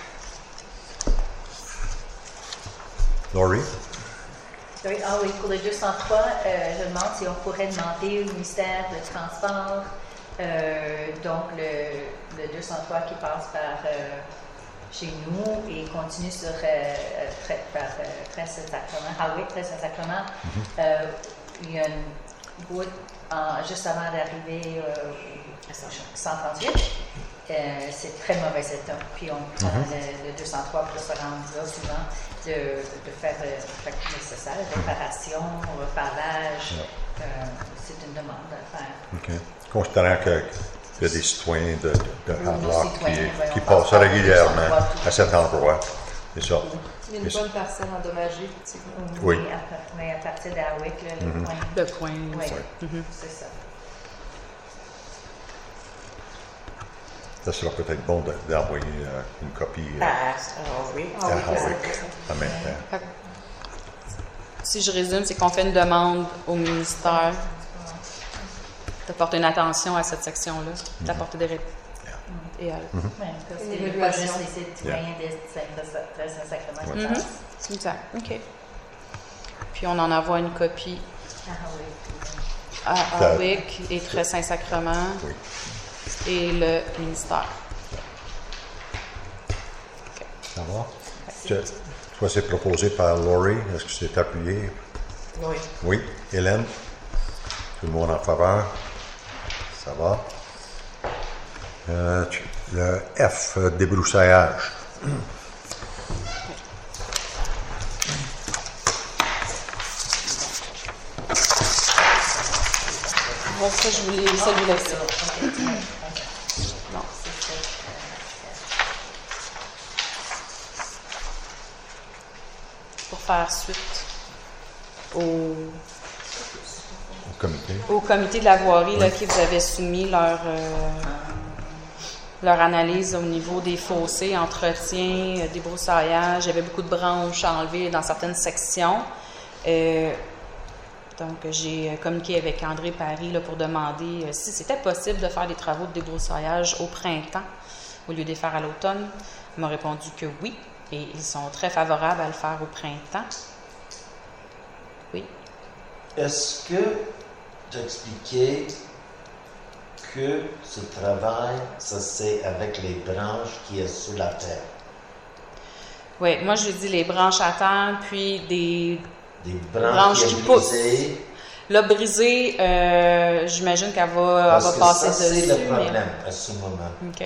Laurie? Oui, ah oui, pour le 203, je demande si on pourrait demander au ministère de Transport, donc le 203 qui passe par chez nous et continue sur par Saint-Sacrement, Howick, Saint-Sacrement. Il y a une route juste avant d'arriver à 138. C'est très mauvais état. Puis on prend le 203 pour se rendre là souvent, de faire le nécessaire, réparation, repavage. C'est une demande à faire. OK. Considérant qu'il y a des citoyens de Hadlock qui on passent passe régulièrement par à cet endroit. C'est ça. Il y a une bonne parcelle endommagée, effectivement. Oui. Mais à partir d'Howick, le coin. Le coin. Oui, c'est ça. Ça sera peut-être bon d'envoyer une copie Oui. à Howick en même temps. Fait que, si je résume, c'est qu'on fait une demande au ministère de porter une attention à cette section-là, d'apporter des réponses. Et Oui, parce Une que évaluation. pas juste les citoyens de Saint-Sacrement. Exact. OK. Puis on en envoie une copie à Howick et Très Saint-Sacrement Oui. et le ministère. Ça va? Soit c'est proposé par Laurie. Est-ce que c'est appuyé? Oui. Oui. Hélène? Tout le monde en faveur? Ça va? Le F, débroussaillage. Bon, ça, je voulais celui-là aussi. Non. Pour faire suite au comité de la voirie là, qui vous avait soumis leur analyse au niveau des fossés, entretien, débroussaillage. Il y avait beaucoup de branches à enlever dans certaines sections. Donc, j'ai communiqué avec André Paris là, pour demander si c'était possible de faire des travaux de débroussaillage au printemps au lieu de les faire à l'automne. Ils m'ont répondu que oui, et ils sont très favorables à le faire au printemps. Oui. Est-ce que tu as expliqué que ce travail, ça c'est avec les branches qui est sous la terre? Oui, moi je dis les branches à terre, puis des branches qui poussent. brisées. Là, brisée, j'imagine qu'elle va Parce que passer ça, dessus. c'est le problème à ce moment. OK.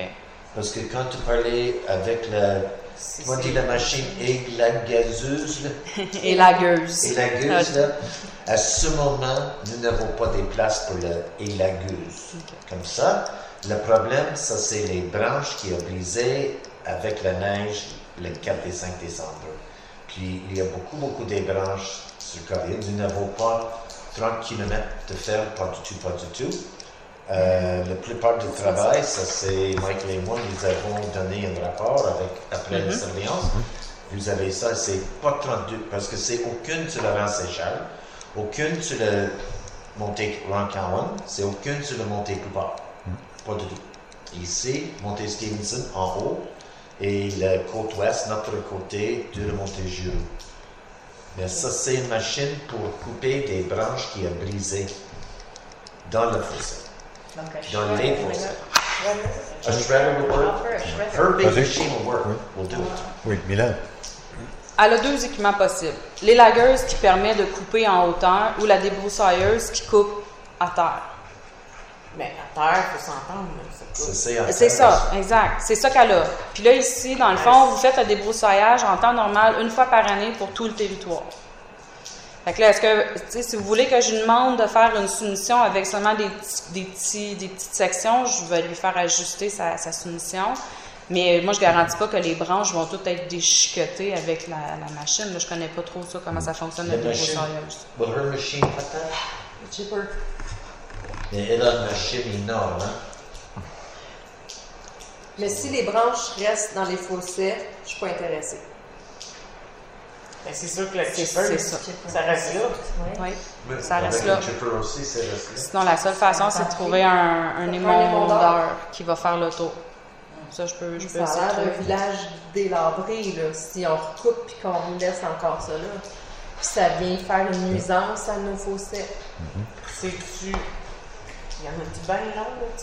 Parce que quand tu parlais avec la, comment on dit la machine élagueuse, là, Élagueuse. élagueuse, là, à ce moment, nous n'avons pas des places pour l'élagueuse. Comme ça, le problème, ça c'est les branches qui ont brisé avec la neige le 4 et 5 décembre. Puis il y a beaucoup des branches sur Colline. Nous n'avons pas 30 km de fer, pas du tout. La plupart du travail, ça c'est Michael et moi, nous avons donné un rapport après la surveillance. Vous avez ça, c'est pas 32, parce que c'est aucune sur la rang Saint-Charles, aucune sur le montée Rancowan, c'est aucune sur le montée Coupard. Pas du tout. Ici, montée Stevenson en haut, et la côte ouest, notre côté de la montée Giroux. Mais ça, c'est une machine pour couper des branches qui ont brisé dans le fossé. Donc, Dans les fossés. A shredder. shredder will work. Offer a shredder. Her big Vas-y. machine will work. We'll do it. Oui, Milan. Elle a deux équipements possibles. L'élagueuse qui permet de couper en hauteur ou la débroussailleuse qui coupe à terre. Mais à terre, il faut s'entendre. C'est ça, exact. C'est ça qu'elle a. Puis là, ici, dans le fond, vous faites un débroussaillage en temps normal une fois par année pour tout le territoire. Fait que là, est-ce que, tu sais, si vous voulez que je lui demande de faire une soumission avec seulement des petites sections, je vais lui faire ajuster sa soumission. Mais moi, je ne garantis pas que les branches vont toutes être déchiquetées avec la machine. Là, je ne connais pas trop ça, comment ça fonctionne, la La machine. débroussailleuse. Will her machine cut that? Cheaper. Mais elle a une machine énorme, hein? Mais si les branches restent dans les fossés, je ne suis pas intéressée. Ben, c'est sûr que le C'est chipper, ça. ça reste là. Oui. Oui, Ça reste avec là. le chipper aussi, c'est resté. Sinon, la seule façon, c'est de trouver un émondeur qui va faire le tour. Ça, je peux Ça essayer a de l'air d'un trouver. village délabré, là, si on recoupe et qu'on laisse encore ça là. Puis ça vient faire une nuisance à nos fossés. C'est-tu. Il y en a du bien long, là, ça?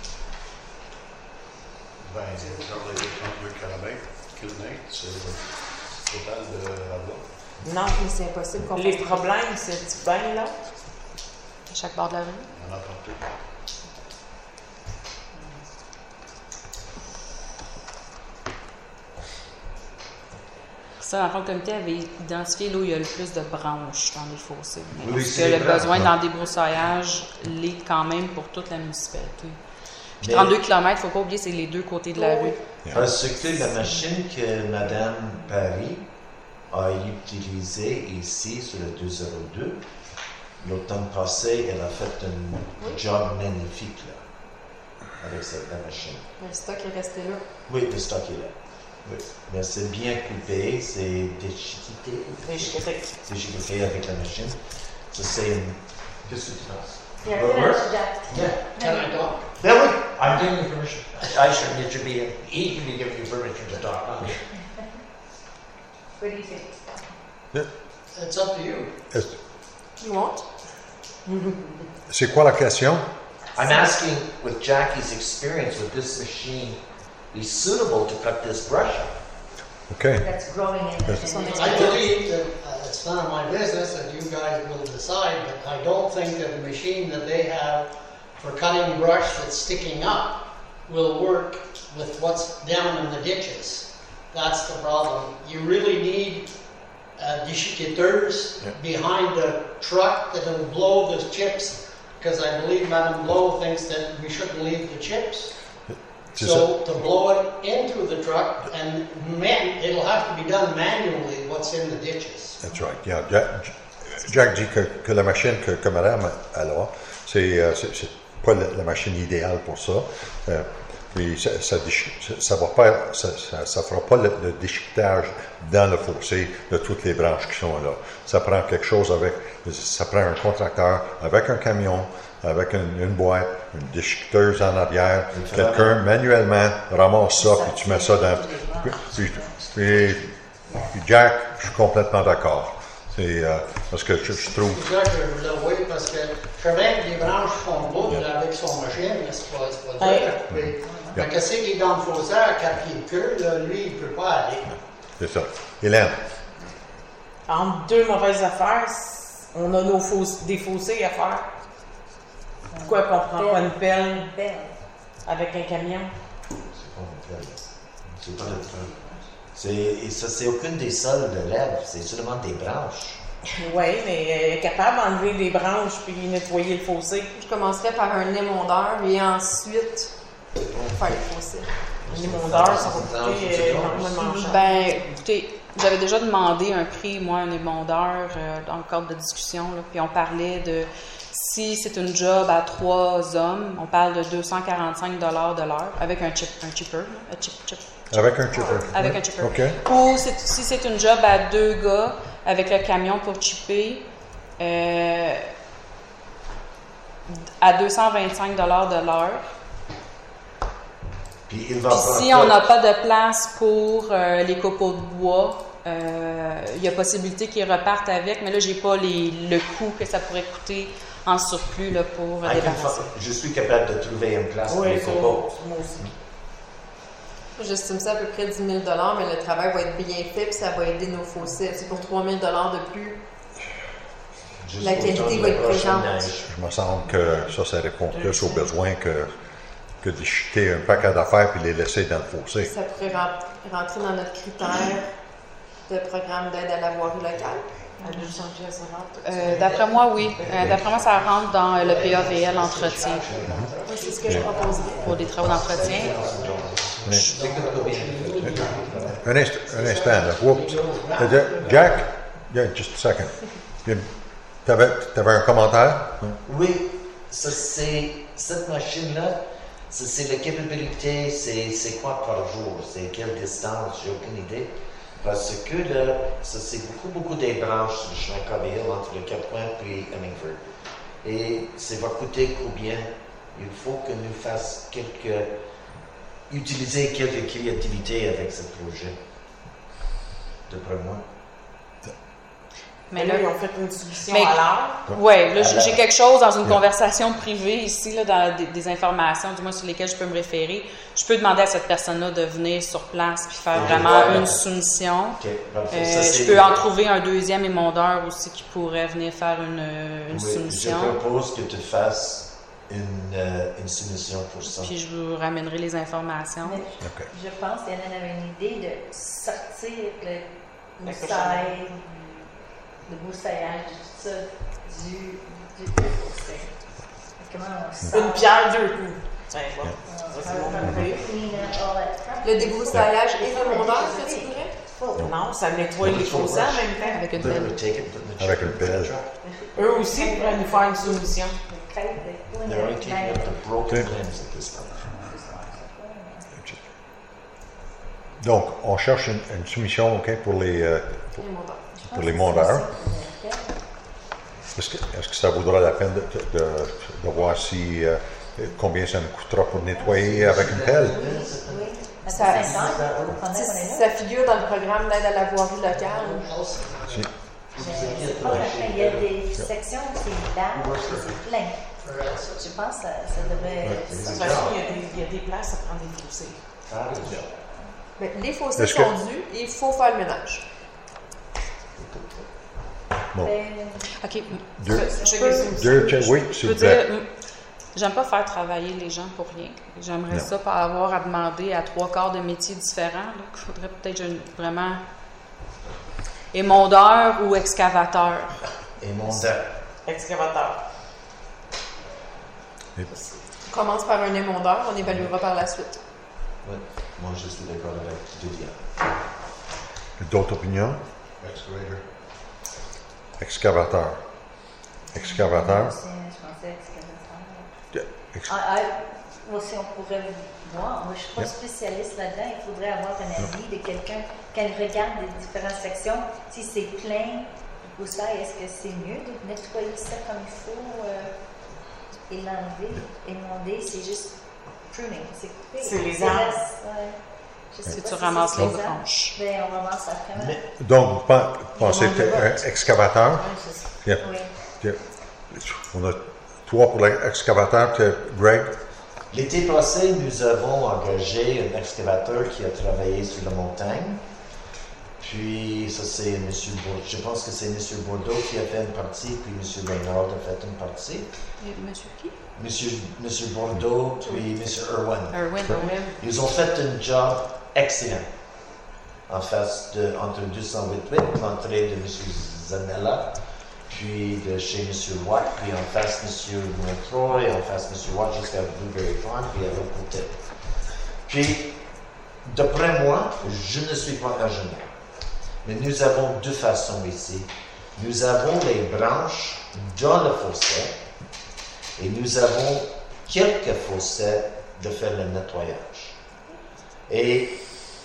Ben, dans les kilomètres, c'est le total de là-bas. Non. Mais c'est impossible qu'on Les fasse- problèmes, c'est-tu bien long? À chaque bord de la rue. Il y en a partout. Ça, dans le fond, le comité avait identifié là où il y a le plus de branches dans les fossés. Mais Oui, parce c'est que le vrai. besoin dans le débroussaillage l'est quand même pour toute la municipalité. Puis Mais- 32 km, il ne faut pas oublier, c'est les deux côtés de la rue. Parce que la machine que Mme Paris a utilisée ici sur le 202, l'automne passé, elle a fait un job magnifique là, avec la machine. Le stock est resté là. Oui, le stock est là. Oui. Mais c'est bien coupé, c'est déchiqueté. Déchiqueté. Déchiqueté avec la machine. Ça, c'est une. Qu'est-ce que tu penses? Yeah, Will it work? Jack. Yeah. Can I talk? Ben oui. I'm giving you permission. It should be, he should be giving you permission to talk, not me. What do you think? It's up to you. You want? C'est quoi la question? I'm asking, with Jackie's experience with this machine, is suitable to cut this brush up. OK. That's growing in the. Yes. I believe that it's none of my business that you guys will decide, but I don't think that the machine that they have for cutting brush that's sticking up will work with what's down in the ditches. That's the problem. You really need déchiqueteurs behind the truck that will blow the chips, because I believe Madame Blow thinks that we shouldn't leave the chips. C'est So to blow it into the truck, and it'll have to be done manually, what's in the ditches. That's right. Yeah. Jack dit que la machine que madame elle a, c'est pas la machine idéale pour ça. Puis ça va pas, ça fera pas le déchiquetage dans le fossé de toutes les branches qui sont là. Ça prend quelque chose ça prend un contracteur avec un camion, avec une boîte, une déchiqueteuse en arrière, quelqu'un manuellement ramasse ça, puis tu mets ça dans. Puis Jack, je suis complètement d'accord. C'est parce que je trouve. C'est ça que je voulais voir, parce que je sais bien que les branches font bout avec son machine, mais c'est pas dur. Mais qu'est-ce qui est dans le fossé à 4 pieds de queue, là, lui, il ne peut pas aller. C'est ça. Hélène. Entre deux mauvaises affaires, on a des fossés à faire. Pourquoi qu'on prend pas une pelle Belle. avec un camion? un pelle. C'est pas et ça, c'est aucune des sols de lèvres, c'est seulement des branches. Oui, mais elle est capable d'enlever les branches puis nettoyer le fossé. Je commencerais par un émondeur et ensuite faire les fossés. Un émondeur, ça va coûter énormément cher. Ben, écoutez, j'avais déjà demandé un prix, moi, un émondeur, dans le cadre de discussion, là, puis on parlait de, si c'est une job à 3 hommes, on parle de 245 $ de l'heure, avec un chipper, là, Avec un chipper. avec un chipper. OK. Ou si c'est une job à 2 gars, avec le camion pour chipper, à 225 $ de l'heure. Puis il va Puis prendre si on n'a pas de place pour les copeaux de bois, il y a possibilité qu'ils repartent avec, mais là, j'ai pas le coût que ça pourrait coûter en surplus là, pour débarrasser. je suis capable de trouver une place pour les Oui, copeaux. moi aussi. J'estime ça à peu près 10 000 $, mais le travail va être bien fait puis ça va aider nos fossés. C'est pour 3 000 $ de plus. Juste La qualité autour de va la être prochaine présente. neige. Je me semble que ça répond plus aux besoins que de jeter un paquet d'affaires puis les laisser dans le fossé. Ça pourrait rentrer dans notre critère de programme d'aide à la voirie locale. À 200 pièces de rente. D'après moi, oui. D'après moi, ça rentre dans le PAVL entretien, Oui, c'est ce que je proposerais. pour des travaux d'entretien. Un instant, là. Oups. Jack, just a second. T'avais un commentaire? Oui, ça c'est cette machine-là, ça, c'est la capacité, c'est quoi par jour, c'est quelle distance, j'ai aucune idée. Parce que là, ça c'est beaucoup des branches du chemin Cobble entre le Cap-Point et Hemingford. Et ça va coûter combien? Il faut que nous fassions utiliser quelques créativité avec ce projet. D'après moi. Mais là, ils ont fait une solution Mais- à l'heure. Oui, là, j'ai quelque chose dans une conversation privée ici, là, dans des informations, du moins sur lesquelles je peux me référer. Je peux demander à cette personne-là de venir sur place puis faire vraiment une soumission. Ok, parfait. Ça, Je c'est- peux en trouver un deuxième émondeur aussi qui pourrait venir faire une Oui, soumission. je propose que tu fasses une soumission pour ça. Puis je vous ramènerai les informations. Mais OK. je pense qu'Hélène avait une idée de sortir le La broussaille, le broussaillage, tout ça, du fossé. Comment on sort? Une pierre, 2 coups. Tiens, bon. Ça, c'est mon idée. Clean up all that crap. Le débroussaillage et l'émondeur, que tu pourrais? Non, ça nettoie les fossés en même temps. Avec une Put it- pelle. take it, put it in the Avec truck. une pelle. Eux aussi pourraient nous faire une soumission. The crêpe, the clean They're only up, taking up the broken Okay. limbs at this time. Donc, on cherche une soumission, OK, pour les Émondeur. pour les mondeurs. Est-ce que ça vaudra la peine de voir si combien ça nous coûtera pour nettoyer avec une pelle? Oui. À Ça- 5 ans, pendant qu'on est là. Ça figure dans le programme d'aide à la voirie locale. Si. C'est pas vrai, il y a des sections où c'est large, c'est plein. Je pense que ça devrait. De toute façon, il y a des places à prendre des fossés. Mais les fossés Est-ce que- sont dus et il faut faire le ménage. Bon. Ben, OK. Deux, oui, Je s'il veux vous plaît. dire, j'aime pas faire travailler les gens pour rien. J'aimerais Non. ça pas avoir à demander à 3/4 de métiers différents. là, qu'il faudrait peut-être vraiment émondeur ou excavateur. Et mon dent. Excavateur. On commence par un émondeur, on évaluera par la suite. Oui, moi je suis d'accord avec Didier. D'autres opinions? Excavator. Excavateur. Excavateur. je pensais excavateur. Ex- Si on pourrait voir, moi je suis pas Yep. spécialiste là-dedans, il faudrait avoir un avis de quelqu'un, quand il regarde les différentes sections, si c'est plein de broussailles, est-ce que c'est mieux de nettoyer ça comme il faut et l'enlever? Émonder, c'est juste pruning, c'est coupé. C'est les arbres. Ouais. Je sais Si pas tu si ramasses c'est les ça. branches. Ben, on ramasse après. Mais- Donc, vous pensez que excavateur? Oui, c'est ça. Yep. Oui. Yep. On a 3 pour l'excavateur. Greg? L'été passé, nous avons engagé un excavateur qui a travaillé sur la montagne. Puis, ça, c'est M. Bourdeau. Je pense que c'est M. Bourdeau qui a fait une partie, puis M. Reynard a fait une partie. Et monsieur qui? Monsieur Bourdeau, puis M. Irwin. Irwin. Ils ont fait un job excellent en face de, entre 208 l'entrée de M. Zanella, puis de chez M. Watt, puis en face M. Montroy, en face M. Watt jusqu'à Blueberry Farm, puis à l'autre côté. Puis, d'après moi, je ne suis pas ingénieur, mais nous avons deux façons ici. Nous avons les branches dans le fossé et nous avons quelques fossés de faire le nettoyage. Et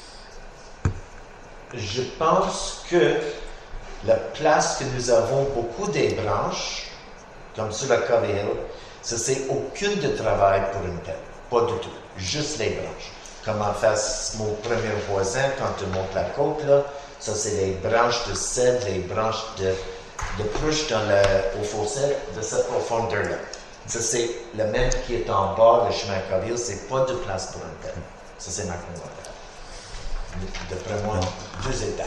je pense que la place que nous avons beaucoup des branches, comme sur la carrière, ça c'est aucun de travail pour une pelle, pas du tout, juste les branches. Comme en face mon premier voisin, quand tu montes la côte, là, ça c'est les branches de cèdre, les branches de pruche au fossé de cette profondeur-là. Ça c'est le même qui est en bas, le chemin carrière, c'est pas de place pour une pelle. Ça c'est ma commentaire. D'après moi, 2 étapes.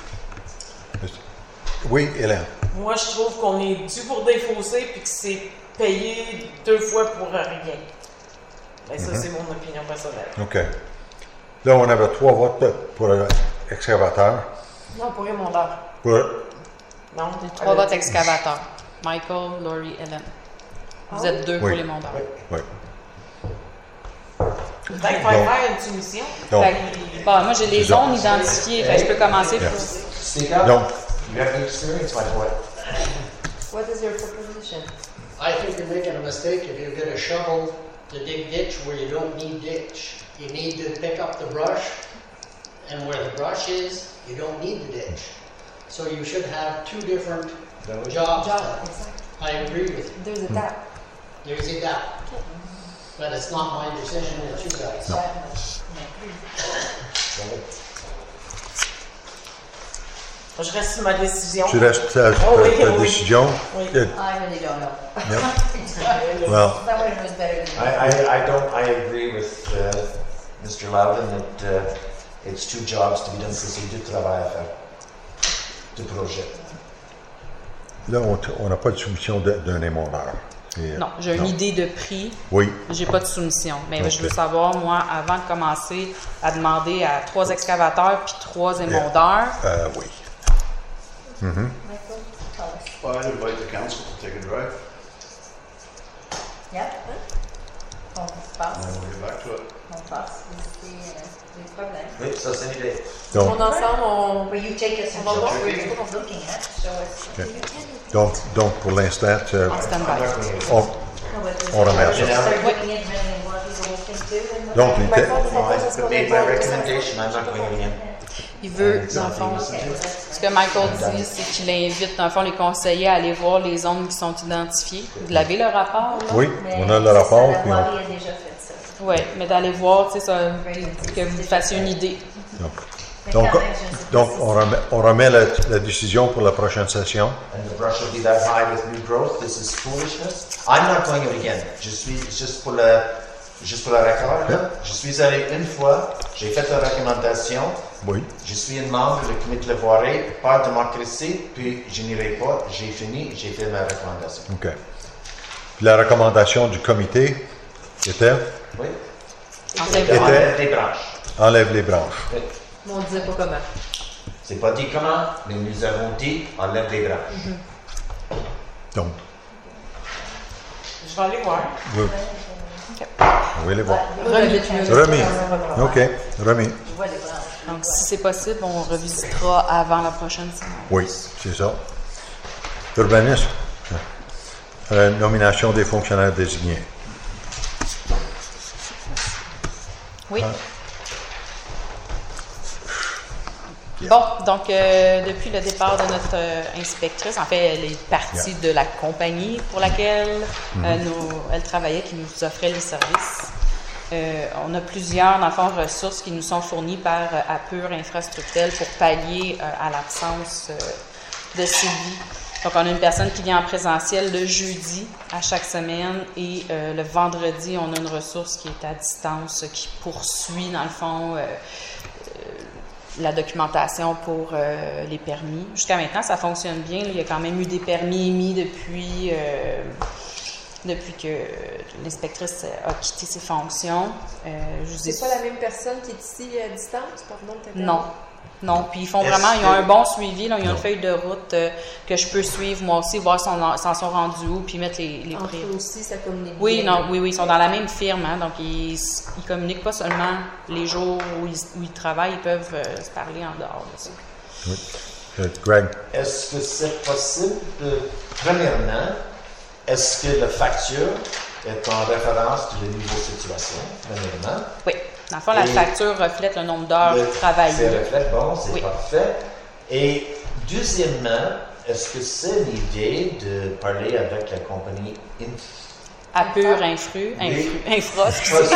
Oui, Hélène. Moi, je trouve qu'on est dû pour des fossés puis que c'est payé 2 fois pour rien. Mais ça, c'est mon opinion personnelle. OK. Là, on avait 3 votes pour l'excavateur. Non, pour émondeur. Pour... Non? Les 3 votes excavateurs. Michael, Laurie, Hélène. Vous êtes 2 pour Oui. les mondaires. Oui. Peut-être faire une soumission. Donc, Fait que, bon, moi, j'ai les C'est ça. zones identifiées. Fait que je peux commencer. Yeah. Speak up. donc, You have the experience, my boy. What is your proposition? I think you're making a mistake if you get a shovel to dig ditch where you don't need ditch. You need to pick up the brush, and where the brush is, you don't need the ditch. So you should have 2 different jobs. I agree with you. Deux étapes. There's a gap. But it's not my decision, it's you guys. Je reste sur ma décision. tu restes à Oh, oui, ta oui. décision. Oui. Euh, I really don't know. Yep. Well, Someone knows better than me. I agree with Mr. Loudon that it's 2 jobs to be done, c'est 2 travail à faire. 2 projets. là, on n'a pas de soumission d'un émondeur. Et, Non, j'ai une non. idée de prix. Oui. J'ai pas de soumission. Mais Ok. je veux savoir, moi, avant de commencer à demander à 3 excavateurs puis 3 émondeurs, Oui. Michael, tell us. Well, I'd invite the council to take a drive, Yeah? On passe, and then we'll get back to it. on passe visiter les problèmes. Oui, ça c'est une idée. Donc, On ensemble, on... Will you take us and On va show voir. us where you're looking at? Show us. donc, pour l'instant, en stand-by. on remet ça. Start looking at and what is the whole thing too, and what- Donc, My l'idée- phone propose I made my recommendation, I'm not going again. Il veut, dans le fond, ce que Michael dit, c'est qu'il invite, dans le fond, les conseillers à aller voir les zones qui sont identifiées. Vous l'avez, le rapport? là? oui, Mais on a le c'est rapport. ça, la Puis Wally a déjà fait ça. Oui, mais d'aller voir, tu sais, ça, que vous fassiez une idée. Mais donc, quand même, je sais pas donc si on remet la décision pour la prochaine session. And the brush will be that high with new growth. This is foolishness. I'm not going it again. Je suis juste pour le record. là. Je suis allé une fois. J'ai fait la recommandation. Oui. Je suis un membre du comité de voirie, pas de démocratie, puis je n'irai pas. J'ai fini, j'ai fait ma recommandation. OK. Puis la recommandation du comité était Oui. Enlève- Enlève les branches. enlève les branches. Oui. Mais on disait pas comment. C'est pas dit comment, mais nous avons dit enlève les branches. Donc, Je vais aller voir. oui. On va les voir. Remis. Remis. OK. Remis. je vois les branches. Donc, si c'est possible, on revisitera avant la prochaine semaine. Oui, c'est ça. Urbanisme. Nomination des fonctionnaires désignés. Oui. Bon, donc depuis le départ de notre inspectrice, en fait, elle est partie de la compagnie pour laquelle elle travaillait, qui nous offrait les services. On a plusieurs, dans le fond, ressources qui nous sont fournies par Apure Infrastructure pour pallier à l'absence de Sylvie. Donc, on a une personne qui vient en présentiel le jeudi à chaque semaine et le vendredi, on a une ressource qui est à distance, qui poursuit, dans le fond, la documentation pour les permis. Jusqu'à maintenant, ça fonctionne bien. Là. Il y a quand même eu des permis émis depuis que l'inspectrice a quitté ses fonctions. C'est pas la même personne qui est ici à distance, pardon? Non, puis ils ont un bon suivi, là, ils ont une feuille de route que je peux suivre moi aussi, voir s'en sont rendus où, puis mettre les Entre prix. eux aussi, ça communique Oui, bien. oui, ils sont dans la même firme, hein, donc ils communiquent pas seulement les jours où ils travaillent, ils peuvent se parler en dehors de ça. Oui. Greg? Est-ce que c'est possible premièrement, est-ce que la facture est en référence de la niveau situation, premièrement? Oui. Dans le fond, la facture reflète le nombre d'heures travaillées. C'est reflète, bon, c'est Oui. parfait. Et deuxièmement, est-ce que c'est l'idée de parler avec la compagnie Infra, excusez.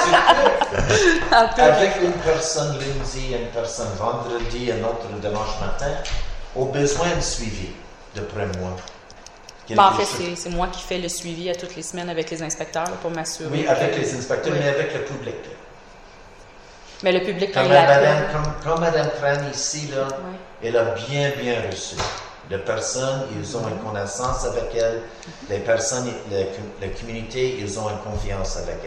Avec une personne lundi, une personne vendredi, un autre dimanche matin, au besoin de suivi d'après moi? En fait, c'est moi qui fais le suivi à toutes les semaines avec les inspecteurs là, pour m'assurer. Oui, avec les inspecteurs, mais avec le public. Là. Mais le public, quand Comme il l'appelle. Mme Fran ici, là, Oui. elle a bien reçu. Les personnes, ils ont une connaissance avec elle. Les personnes, la communauté, ils ont une confiance avec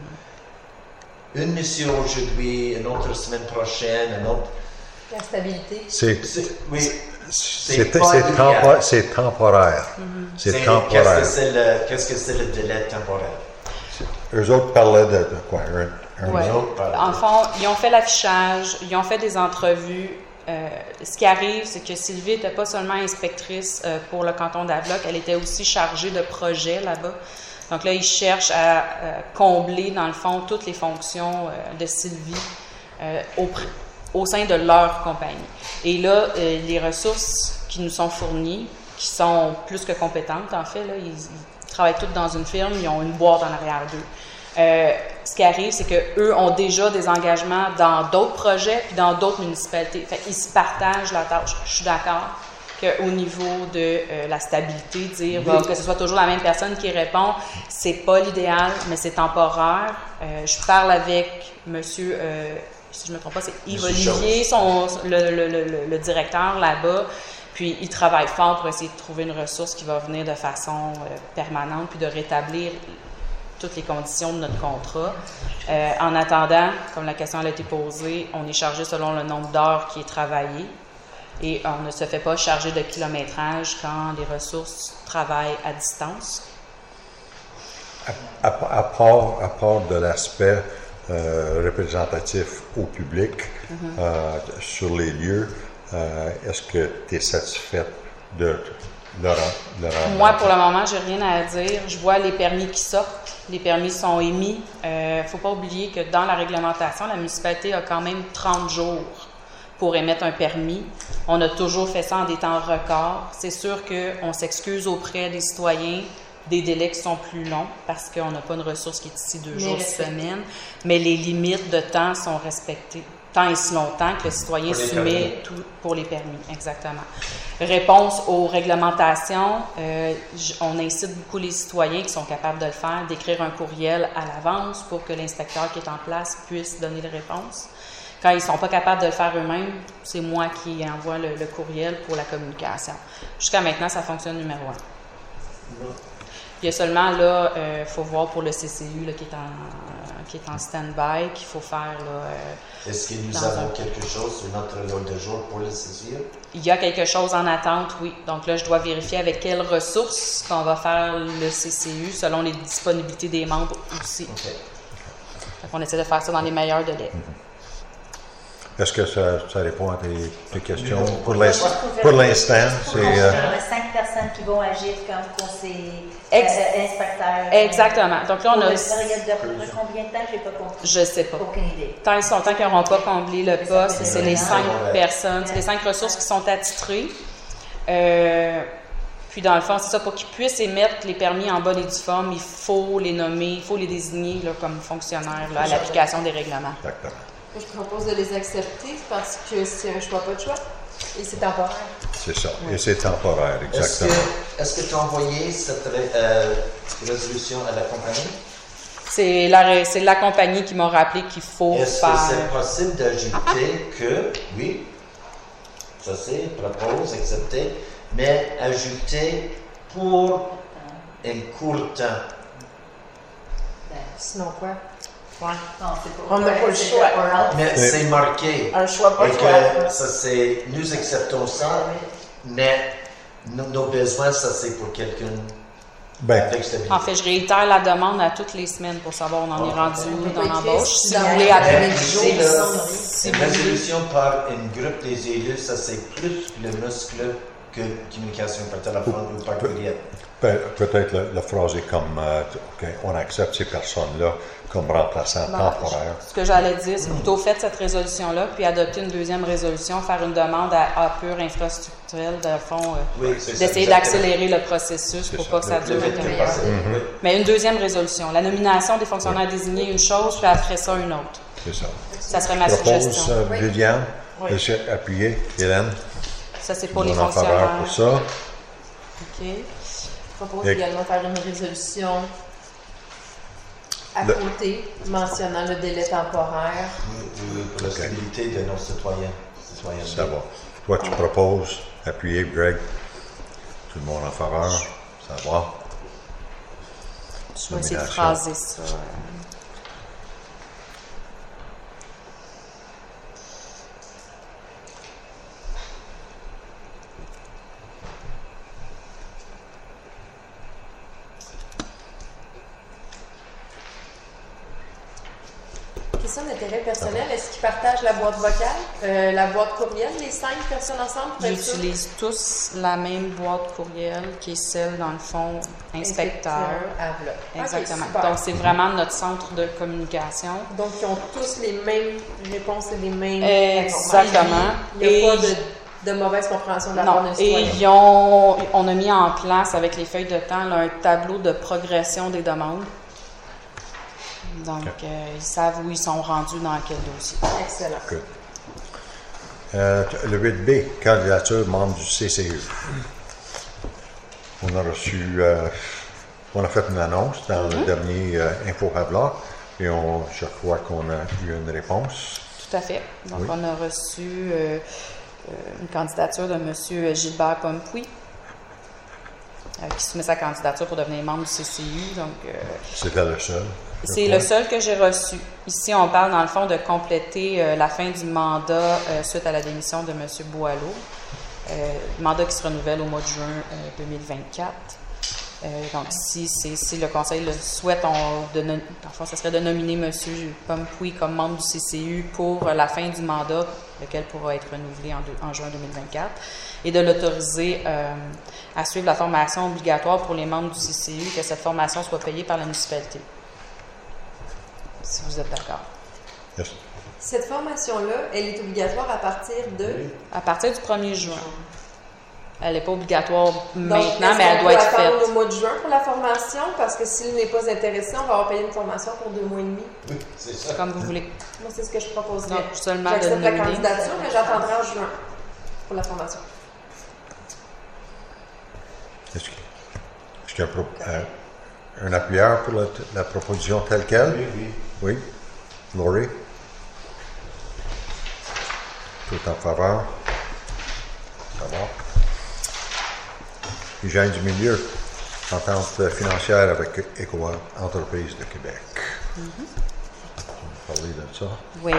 elle. Une mission aujourd'hui, une autre semaine prochaine, une autre. La stabilité. Oui. C'est pas c'est temporaire. C'est temporaire. Qu'est-ce que c'est le délai temporaire? Eux autres parlaient de quoi? Ouais. En fond, ils ont fait l'affichage, ils ont fait des entrevues. Ce qui arrive, c'est que Sylvie n'était pas seulement inspectrice pour le canton d'Avloc, elle était aussi chargée de projets là-bas. Donc là, ils cherchent à combler, dans le fond, toutes les fonctions de Sylvie au sein de leur compagnie. Et là, les ressources qui nous sont fournies, qui sont plus que compétentes, en fait, là, ils travaillent toutes dans une firme, ils ont une boîte en arrière d'eux. Ce qui arrive, c'est qu'eux ont déjà des engagements dans d'autres projets puis dans d'autres municipalités. Fait qu'ils se partagent la tâche. Je suis d'accord qu'au niveau de la stabilité, dire que ce soit toujours la même personne qui répond, c'est pas l'idéal, mais c'est temporaire. Je parle avec monsieur, si je me trompe pas, c'est Yves Olivier, le directeur là-bas. Puis, il travaille fort pour essayer de trouver une ressource qui va venir de façon permanente puis de rétablir toutes les conditions de notre contrat. En attendant, comme la question a été posée, on est chargé selon le nombre d'heures qui est travaillé et on ne se fait pas charger de kilométrage quand les ressources travaillent à distance. À part de l'aspect représentatif au public sur les lieux, est-ce que tu es satisfaite de leur Moi, pour le moment, j'ai rien à dire. Je vois les permis qui sortent. Les permis sont émis. Il ne faut pas oublier que dans la réglementation, la municipalité a quand même 30 jours pour émettre un permis. On a toujours fait ça en des temps records. C'est sûr qu'on s'excuse auprès des citoyens des délais qui sont plus longs parce qu'on n'a pas une ressource qui est ici 2 jours, semaine. Mais les limites de temps sont respectées. Tant et si longtemps que le citoyen soumet tout pour les permis, exactement. Réponse aux réglementations, on incite beaucoup les citoyens qui sont capables de le faire, d'écrire un courriel à l'avance pour que l'inspecteur qui est en place puisse donner les réponses. Quand ils ne sont pas capables de le faire eux-mêmes, c'est moi qui envoie le courriel pour la communication. Jusqu'à maintenant, ça fonctionne numéro 1. Il y a seulement, là, faut voir pour le CCU là, qui est en stand-by, qu'il faut faire. Est-ce que nous avons quelque chose sur notre ordre de jour pour le CCU? Il y a quelque chose en attente, oui. Donc là, je dois vérifier avec quelles ressources qu'on va faire le CCU, selon les disponibilités des membres aussi. Okay. Donc on essaie de faire ça dans les meilleurs délais. Est-ce que ça répond à tes questions? Pour l'instant, c'est... Il y a 5 personnes qui vont agir comme conseillers, inspecteurs. Exactement. Donc là, on a... Une période de combien de temps? Je n'ai pas compris. Je ne sais pas. Aucune idée. Tant et si longtemps qu'ils n'auront pas comblé le poste, c'est les 5 personnes, c'est les 5 ressources qui sont attitrées. Puis dans le fond, c'est ça, pour qu'ils puissent émettre les permis en bonne et due forme, il faut les nommer, il faut les désigner là, comme fonctionnaires là, à l'application des règlements. Exactement. Je propose de les accepter parce que c'est un choix, pas de choix. Et c'est temporaire. C'est ça. Et c'est temporaire, exactement. Est-ce que tu as envoyé cette résolution à la compagnie? C'est la compagnie qui m'a rappelé qu'il faut Est-ce que c'est possible d'ajouter que, oui, Ça c'est propose, accepter, mais ajouter pour un court temps. Sinon quoi? Ouais. Non, c'est pas. On n'a pas le c'est choix. or else. Mais c'est marqué. Un choix, pas Et de choix. que ça c'est, nous acceptons ça, mais nos besoins, ça c'est pour quelqu'un Ben, avec stabilité. En fait, je réitère la demande à toutes les semaines pour savoir on en est rendu où dans peut l'embauche. écrire Si dans vous la- voulez dans après les Ici, jours, là, si une vous voulez. résolution par un groupe des élus, ça c'est plus le muscle que communication par téléphone ou par courriel. peut-être la phrase est comme OK, on accepte ces personnes-là comme remplaçants temporaires. Ce que j'allais dire, c'est plutôt faire cette résolution-là, puis adopter une deuxième résolution, faire une demande à pure infrastructurelle, de fond, Oui, c'est ça, d'essayer exactement. d'accélérer le processus pour pas que ça Le dure vite que intermédiaire. possible. Oui. Mais une deuxième résolution. La nomination des fonctionnaires désignés, une chose, puis après ça, une autre. C'est ça. Ça serait ma Propose suggestion. Liliane, Oui. monsieur appuyé, Hélène, Ça, c'est pour les on en faveur fonctionnaires. pour ça. OK. Je propose Et- également faire une résolution à Le- côté, mentionnant le délai temporaire. Pour la stabilité de nos citoyens. Ça va. Toi, tu proposes, appuyé, Greg. Tout le monde en faveur. Ça va. Je vais essayer de Nomination. phraser ça. Question d'intérêt personnel, est-ce qu'ils partagent la boîte vocale, la boîte courriel, les 5 personnes ensemble? pour Ils être sûr? utilisent tous la même boîte courriel qui est celle, dans le fond, inspecteur. Avla. Exactement. Ok, super. Donc, c'est vraiment notre centre de communication. Donc, ils ont tous les mêmes réponses et les mêmes Exactement. Il n'y a Et pas de mauvaise compréhension de la part Non, d'un et citoyen. on a mis en place, avec les feuilles de temps, là, un tableau de progression des demandes. Donc, ils savent où ils sont rendus dans quel dossier. Excellent. Good. Le 8B, candidature membre du CCE. On a reçu, on a fait une annonce dans le dernier Info Havelaar et je crois qu'on a eu une réponse. Tout à fait. Donc, Oui. on a reçu une candidature de M. Gilbert Pompuy, qui soumet sa candidature pour devenir membre du CCU. Donc, C'était le seul. je c'est crois. le seul que j'ai reçu. Ici, on parle dans le fond de compléter la fin du mandat suite à la démission de M. Boileau. Mandat qui se renouvelle au mois de juin 2024. Donc, si le Conseil le souhaite, ça serait de nominer M. Pompuy comme membre du CCU pour la fin du mandat, lequel pourra être renouvelé en juin 2024, et de l'autoriser à suivre la formation obligatoire pour les membres du CCU, que cette formation soit payée par la municipalité. Si vous êtes d'accord. Yes. Cette formation-là, elle est obligatoire à partir de... À partir du 1er juin. Elle n'est pas obligatoire Donc, maintenant, est-ce mais qu'on elle doit peut être attendre faite. au mois de juin pour la formation? Parce que s'il n'est pas intéressé, on va avoir payé une formation pour 2 mois et demi. Oui, c'est ça. Comme vous voulez. Moi, c'est ce que je proposerais. Donc, seulement de J'accepte la nominer. candidature, mais j'attendrai en juin pour la formation. Est-ce qu'il y a un appuyeur pour la proposition telle qu'elle? Oui, oui. Oui. Laurie? Tout en faveur? Ça va. Hygiène du milieu. Entente financière avec Éco-entreprise de Québec. Tu veux parler de ça? Oui.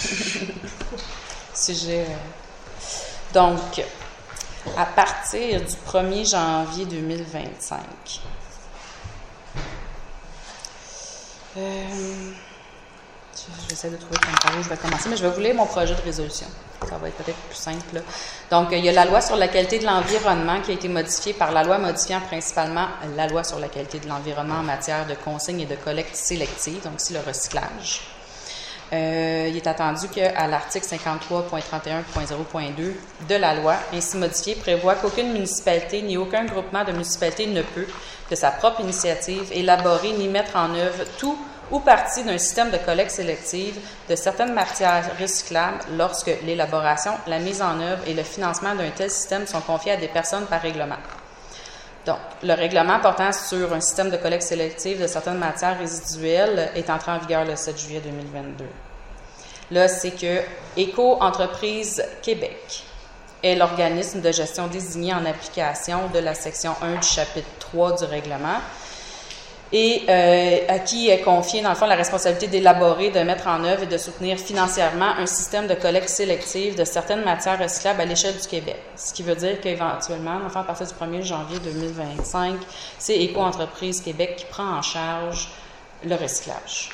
Sujet. Donc, à partir du 1er janvier 2025, j'essaie de trouver par où je vais commencer, mais je vais vous lire mon projet de résolution. Ça va être peut-être plus simple. Donc, il y a la loi sur la qualité de l'environnement qui a été modifiée par la loi modifiant principalement la loi sur la qualité de l'environnement en matière de consigne et de collecte sélective, donc c'est le recyclage. Il est attendu qu'à l'article 53.31.0.2 de la loi, ainsi modifié, prévoit qu'aucune municipalité ni aucun groupement de municipalités ne peut, de sa propre initiative, élaborer ni mettre en œuvre tout ou partie d'un système de collecte sélective de certaines matières recyclables lorsque l'élaboration, la mise en œuvre et le financement d'un tel système sont confiés à des personnes par règlement. Donc, le règlement portant sur un système de collecte sélective de certaines matières résiduelles est entré en vigueur le 7 juillet 2022. Là, c'est que Éco-entreprise Québec est l'organisme de gestion désigné en application de la section 1 du chapitre 3 du règlement et à qui est confiée, dans le fond, la responsabilité d'élaborer, de mettre en œuvre et de soutenir financièrement un système de collecte sélective de certaines matières recyclables à l'échelle du Québec. Ce qui veut dire qu'éventuellement, enfin, à partir du 1er janvier 2025, c'est Éco-entreprise Québec qui prend en charge le recyclage.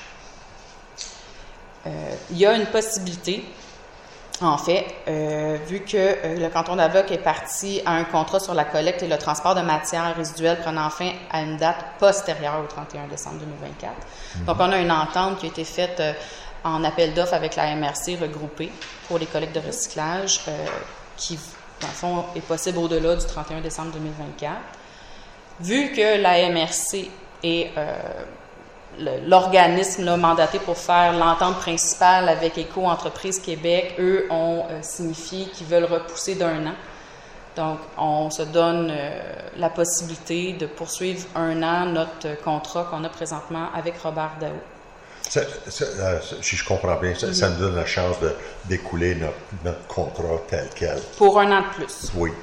Il y a une possibilité, en fait, vu que le canton d'Avoc est parti à un contrat sur la collecte et le transport de matières résiduelles prenant fin à une date postérieure au 31 décembre 2024. Donc, on a une entente qui a été faite en appel d'offres avec la MRC regroupée pour les collectes de recyclage qui, dans le fond, est possible au-delà du 31 décembre 2024. Vu que la MRC est l'organisme là, mandaté pour faire l'entente principale avec Éco-entreprise Québec, eux ont signifié qu'ils veulent repousser d'1 an. Donc, on se donne la possibilité de poursuivre 1 an notre contrat qu'on a présentement avec Robert Daou. Si je comprends bien, ça nous donne la chance d'écouler notre contrat tel quel. Pour 1 an de plus. Oui.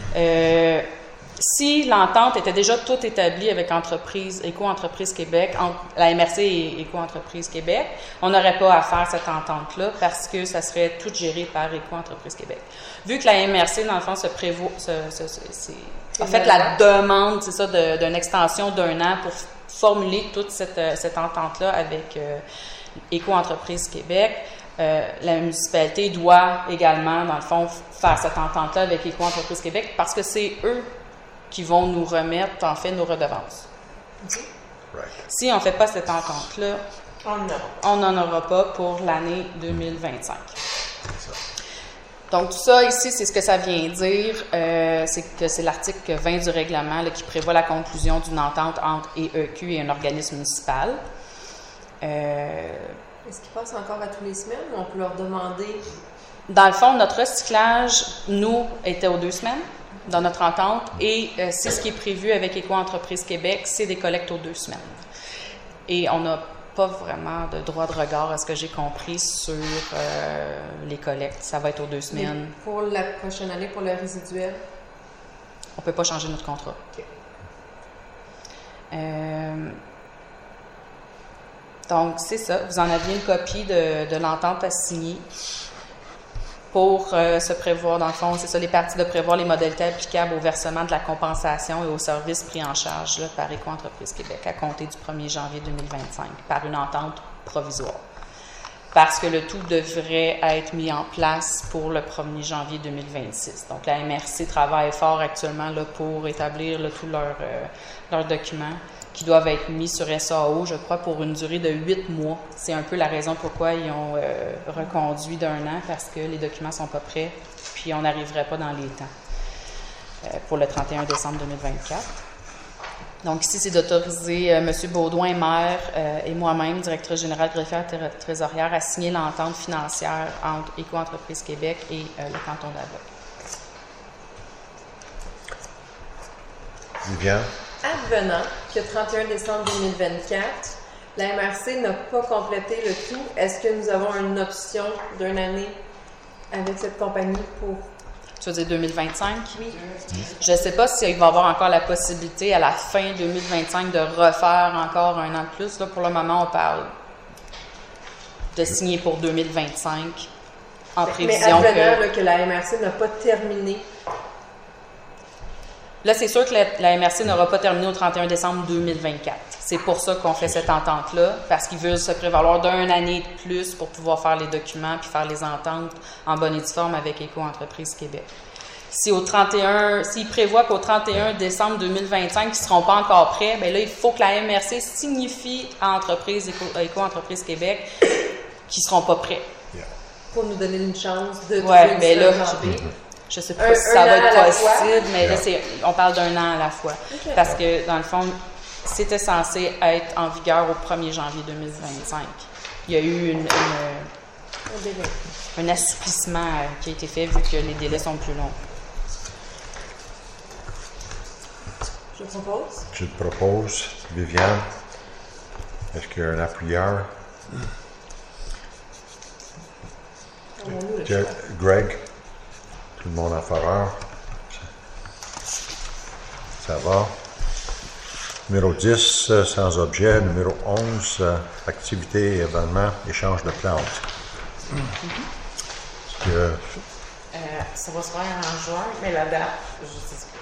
Si l'entente était déjà toute établie avec Éco-entreprise Québec, entre la MRC et Éco-entreprise Québec, on n'aurait pas à faire cette entente-là parce que ça serait tout géré par Éco-entreprise Québec. Vu que la MRC, dans le fond, a fait la demande, c'est ça, d'une extension d'1 an pour formuler toute cette entente-là avec Éco-entreprise Québec, la municipalité doit également, dans le fond, faire cette entente-là avec Éco-entreprise Québec parce que c'est eux qui vont nous remettre, en fait, nos redevances. Right. Si on ne fait pas cette entente-là, on n'en aura pas pour l'année 2025. Donc, tout ça, ici, c'est ce que ça vient dire. C'est que c'est l'article 20 du règlement là, qui prévoit la conclusion d'une entente entre EEQ et un organisme municipal. Est-ce qu'ils passent encore à tous les semaines ou on peut leur demander? Dans le fond, notre recyclage, nous, était aux 2 semaines dans notre entente et c'est ce qui est prévu avec Éco-entreprise Québec, c'est des collectes aux 2 semaines. Et on n'a pas vraiment de droit de regard, à ce que j'ai compris, sur les collectes. Ça va être aux 2 semaines. Mais pour la prochaine année, pour le résiduel? On ne peut pas changer notre contrat. Okay. Donc, c'est ça. Vous en aviez une copie de l'entente à signer. Pour se prévoir, dans le fond, c'est ça, les parties de prévoir les modalités applicables au versement de la compensation et aux services pris en charge là, par Éco-entreprise Québec à compter du 1er janvier 2025 par une entente provisoire. Parce que le tout devrait être mis en place pour le 1er janvier 2026. Donc, la MRC travaille fort actuellement là, pour établir là, tous leurs documents qui doivent être mis sur SAO, je crois, pour une durée de 8 mois. C'est un peu la raison pourquoi ils ont reconduit d'1 an, parce que les documents ne sont pas prêts, puis on n'arriverait pas dans les temps pour le 31 décembre 2024. Donc ici, c'est d'autoriser M. Baudouin, maire, et moi-même, directrice générale greffière trésorière, à signer l'entente financière entre Éco-entreprise Québec et le canton d'Avoc. Viviane? Advenant que 31 décembre 2024, la MRC n'a pas complété le tout, est-ce que nous avons une option d'1 année avec cette compagnie pour... Tu veux dire 2025? Oui. Je ne sais pas s'il va y avoir encore la possibilité à la fin 2025 de refaire encore 1 an de plus. Là, pour le moment, on parle de signer pour 2025 en prévision mais advenant que la MRC n'a pas terminé. Là, c'est sûr que la MRC n'aura pas terminé au 31 décembre 2024. C'est pour ça qu'on fait cette entente-là, parce qu'ils veulent se prévaloir d'1 année de plus pour pouvoir faire les documents puis faire les ententes en bonne et due forme avec Éco-entreprise Québec. S'ils prévoient qu'au 31 décembre 2025, ils ne seront pas encore prêts, bien là, il faut que la MRC signifie à Éco-entreprise Québec qu'ils ne seront pas prêts. Pour nous donner une chance de trouver mais là, je ne sais pas si ça va être possible, mais là, on parle d'1 an à la fois. Okay. Parce que, dans le fond, c'était censé être en vigueur au 1er janvier 2025. Il y a eu un assouplissement qui a été fait vu que les délais sont plus longs. Je propose. Je te propose, Viviane. Est-ce qu'il y a un appuyeur? Greg? Tout le monde en faveur? Ça va. Numéro 10, sans objet. Numéro 11, activité, événement, échange de plantes. Est-ce que Ça va se faire en juin, mais la date, je sais pas.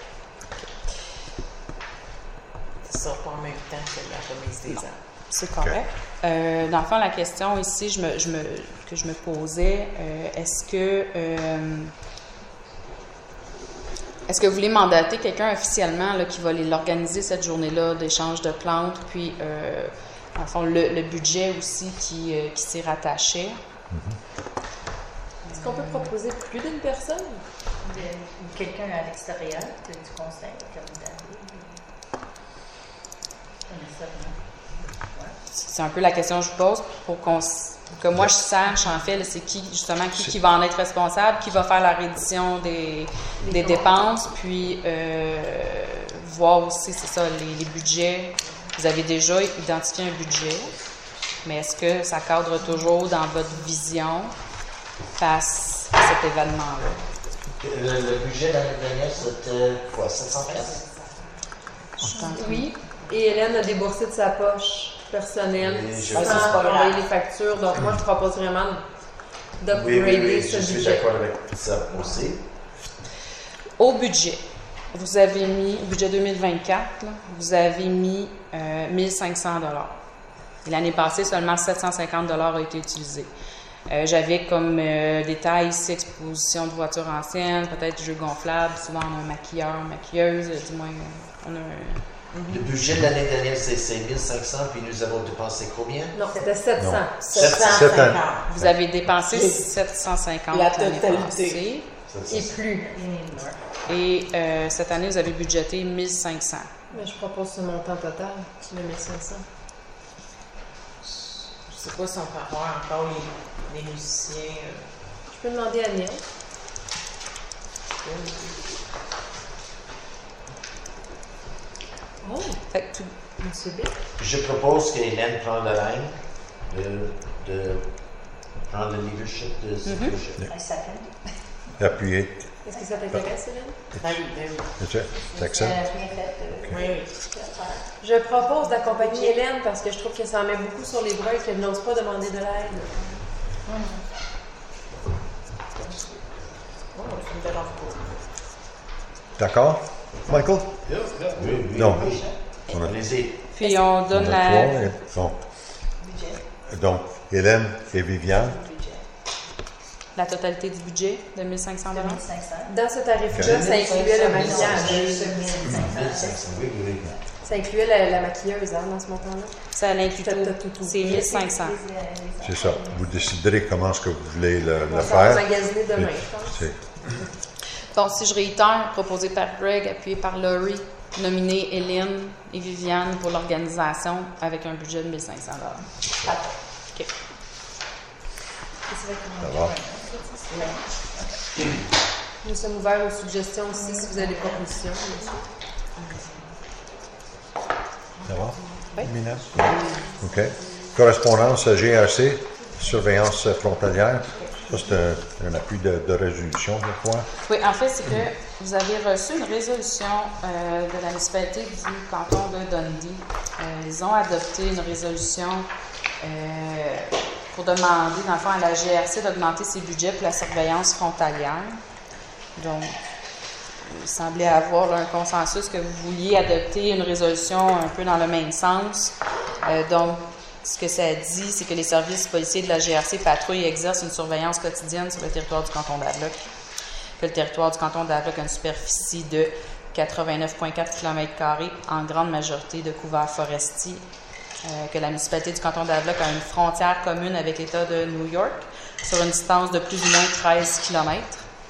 Ça sera pas en même temps que la remise des arbres. C'est correct. Dans le fond, la question ici que je me posais, est-ce que vous voulez mandater quelqu'un officiellement là, qui va l'organiser cette journée-là d'échange de plantes, puis dans le fond, le budget aussi qui s'y rattachait? Est-ce qu'on peut proposer plus d'une personne? Quelqu'un à l'extérieur du conseil, comme David. C'est un peu la question que je vous pose pour que moi je sache en fait, là, c'est qui justement qui va en être responsable, qui va faire la reddition des dépenses, puis voir aussi, c'est ça, les budgets. Vous avez déjà identifié un budget, mais est-ce que ça cadre toujours dans votre vision face à cet événement-là? Le budget l'année dernière, c'était quoi, 715? Oui. Et Hélène a déboursé de sa poche personnelle pas sans grave. envoyer les factures. Donc, moi, je propose vraiment d'upgrader ce je suis budget. d'accord avec ça aussi. Au budget, vous avez mis, au budget 2024, là, vous avez mis 1500 $. Et l'année passée, seulement 750 $ a été utilisé. J'avais comme détail ici, exposition de voitures anciennes, peut-être jeux gonflables, souvent on a un maquilleur, maquilleuse, du moins on a un... Le budget de l'année dernière, c'est 1500, puis nous avons dépensé combien? Non, c'était 700. Non. 750. Vous avez dépensé 750 La l'année totalité. passée. Et plus. Et cette année, vous avez budgété 1500. Mais je propose ce montant total, le 1500. Je sais pas si on peut avoir encore les musiciens. Je peux demander à Niel. Oh, Fait que tout- Monsieur B. Je propose qu'Hélène prenne la ligne de prendre le leadership de ce projet. I second. appuyer? Est-ce que ça t'intéresse, Hélène? Ben oui, ben oui. T'acceptes? Bien fait de Oui, oui. faire. Je propose d'accompagner Hélène parce que je trouve que ça en met beaucoup sur les bras et qu'elle n'ose pas demander de l'aide. Oh, ça me dérange pas. D'accord? Michael? Oui, oui, Non. oui. On a- Allez-y. Puis on donne On a la... trois, et- bon. Budget. Donc, Hélène et Viviane. Budget. La totalité du budget de 1500 $. 1500. Dans ce tarif-là, Ok. ça incluait le maquillage. 1500, oui, oui, oui. Ça incluait la maquilleuse hein, dans ce montant-là. Ça l'inclut T'as tout. tout. C'est 1500. C'est ça. Vous déciderez comment est-ce que vous voulez le On va faire. magasiner demain, je pense. C'est- Bon, si je réitère, proposé par Greg, appuyé par Laurie, nominer Hélène et Viviane pour l'organisation avec un budget de 1500 $. OK. Ça va? Nous sommes ouverts aux suggestions aussi si vous avez des propositions, bien sûr. Ça va? Oui. Mina? OK. Correspondance GRC, surveillance frontalière. Ça, c'est un appui de résolution, je crois. Oui, en fait, c'est que vous avez reçu une résolution de la municipalité du canton de Dundee. Ils ont adopté une résolution pour demander, dans le fond, à la GRC d'augmenter ses budgets pour la surveillance frontalière. Donc, il semblait avoir là, un consensus que vous vouliez adopter une résolution un peu dans le même sens. Donc, ce que ça dit, c'est que les services policiers de la GRC patrouillent et exercent une surveillance quotidienne sur le territoire du canton d'Avloc. Que le territoire du canton d'Avloc a une superficie de 89,4 km², en grande majorité de couverts forestiers. Que la municipalité du canton d'Avloc a une frontière commune avec l'État de New York sur une distance de plus ou moins 13 km.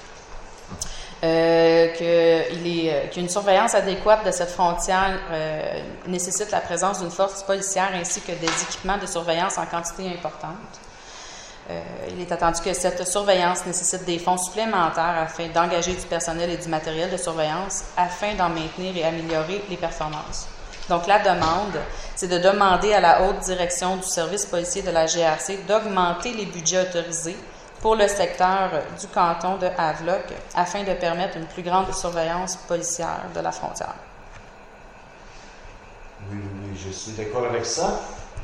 Qu'une surveillance adéquate de cette frontière nécessite la présence d'une force policière ainsi que des équipements de surveillance en quantité importante. Il est attendu que cette surveillance nécessite des fonds supplémentaires afin d'engager du personnel et du matériel de surveillance afin d'en maintenir et améliorer les performances. Donc, la demande, c'est de demander à la haute direction du service policier de la GRC d'augmenter les budgets autorisés pour le secteur du canton de Havelock afin de permettre une plus grande surveillance policière de la frontière. Oui, je suis d'accord avec ça.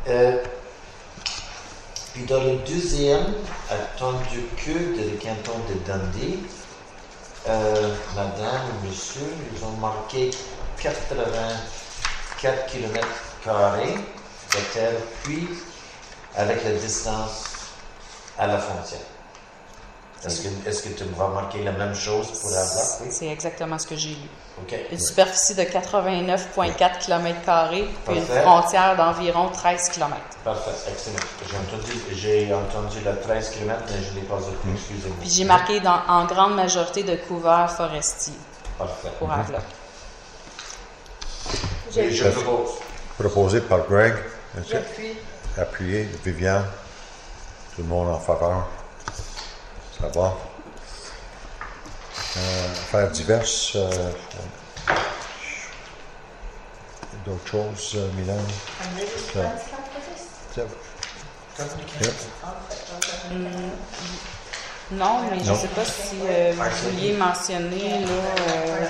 Puis dans le deuxième, attendu que le canton de Dundee, madame ou monsieur, ils ont marqué 84 km² de terre, puis avec la distance à la frontière. Est-ce que tu vas marquer la même chose pour Havelock? Oui? C'est exactement ce que j'ai lu. OK. Une superficie de 89,4 km² puis une Parfait. frontière d'environ 13 km. Parfait, excellent. J'ai entendu le 13 km, mais je ne l'ai pas écouté, excusez-moi. Puis j'ai marqué en grande majorité de couverts forestiers Parfait. pour Havelock. Et je propose. Proposé par Greg. J'appuie. Appuyé. Viviane. Tout le monde en faveur. Ça va. Affaires diverses. D'autres choses, Milan? Non, mais je ne Non. sais pas si vous vouliez mentionner là.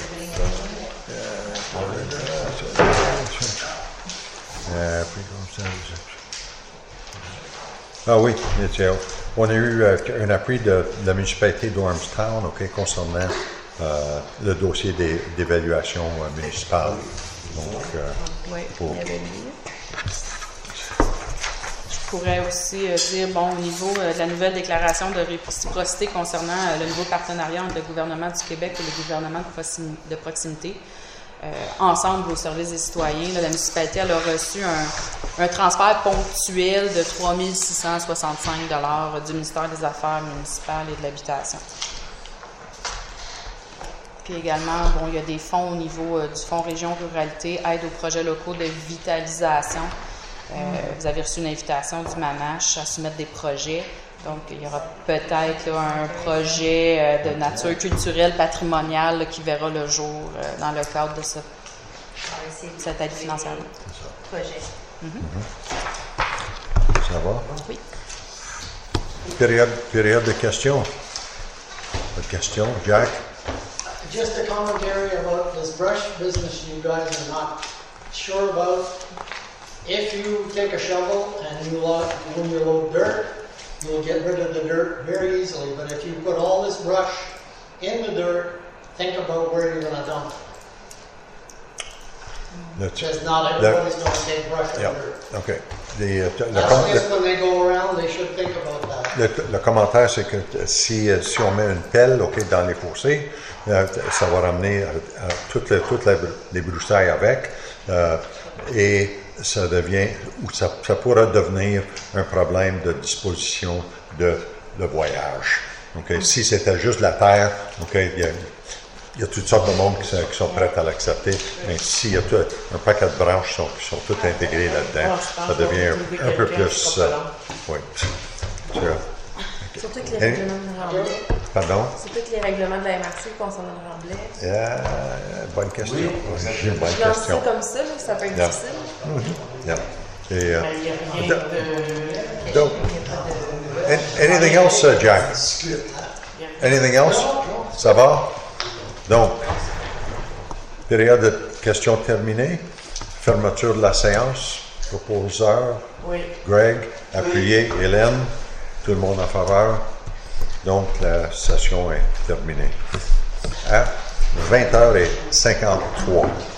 Ah oui, tiens, on a eu un appui de la municipalité d'Ormstown concernant le dossier d'évaluation municipale. Donc, Oui, pour- il y avait lui. Je pourrais aussi dire, bon, au niveau de la nouvelle déclaration de réciprocité concernant le nouveau partenariat entre le gouvernement du Québec et le gouvernement de proximité, ensemble au service des citoyens, là, la municipalité elle a reçu un transfert ponctuel de 3 665 $ du ministère des Affaires municipales et de l'Habitation. Puis également, bon, il y a des fonds au niveau du Fonds Région Ruralité, aide aux projets locaux de vitalisation. Vous avez reçu une invitation du MAMACH à soumettre des projets. Donc, il y aura peut-être là, un projet de nature culturelle, patrimoniale là, qui verra le jour dans le cadre de cette aide financière. Projet. ça va? Oui. Période de questions. Pas de questions, Jack? Just a commentary about this brush business you guys are not sure about. If you take a shovel and when you load dirt, you'll get rid of the dirt very easily. But if you put all this brush in the dirt, think about where you're going to dump it. Because not everybody's going to take brush and Yeah, dirt. OK. That's just when they go around, they should think about that. Le commentaire, c'est que si on met une pelle dans les fossés, ça va ramener toutes les broussailles avec et ça devient, ou ça pourra devenir un problème de disposition de voyage. Okay? Si c'était juste la terre, il y a toutes sortes de monde qui sont prêts à l'accepter, mais s'il y a un paquet de branches qui sont toutes intégrées là-dedans, ça devient un peu plus... oui. Surtout que les règlements de Remblai. Pardon? Surtout que les règlements de la MRC concernant Remblai. Bonne question. Oui, J'ai une bonne Je lance ça question. comme ça, là, ça peut être Yeah. difficile. Yeah. Et, Mais il n'y a rien de. donc, anything else, Jack? Anything else? Ça va? Donc, période de questions terminée. Fermeture de la séance. Proposeur, Oui. Greg, appuyé, Hélène. Tout le monde en faveur. Donc, la session est terminée. À 20h53.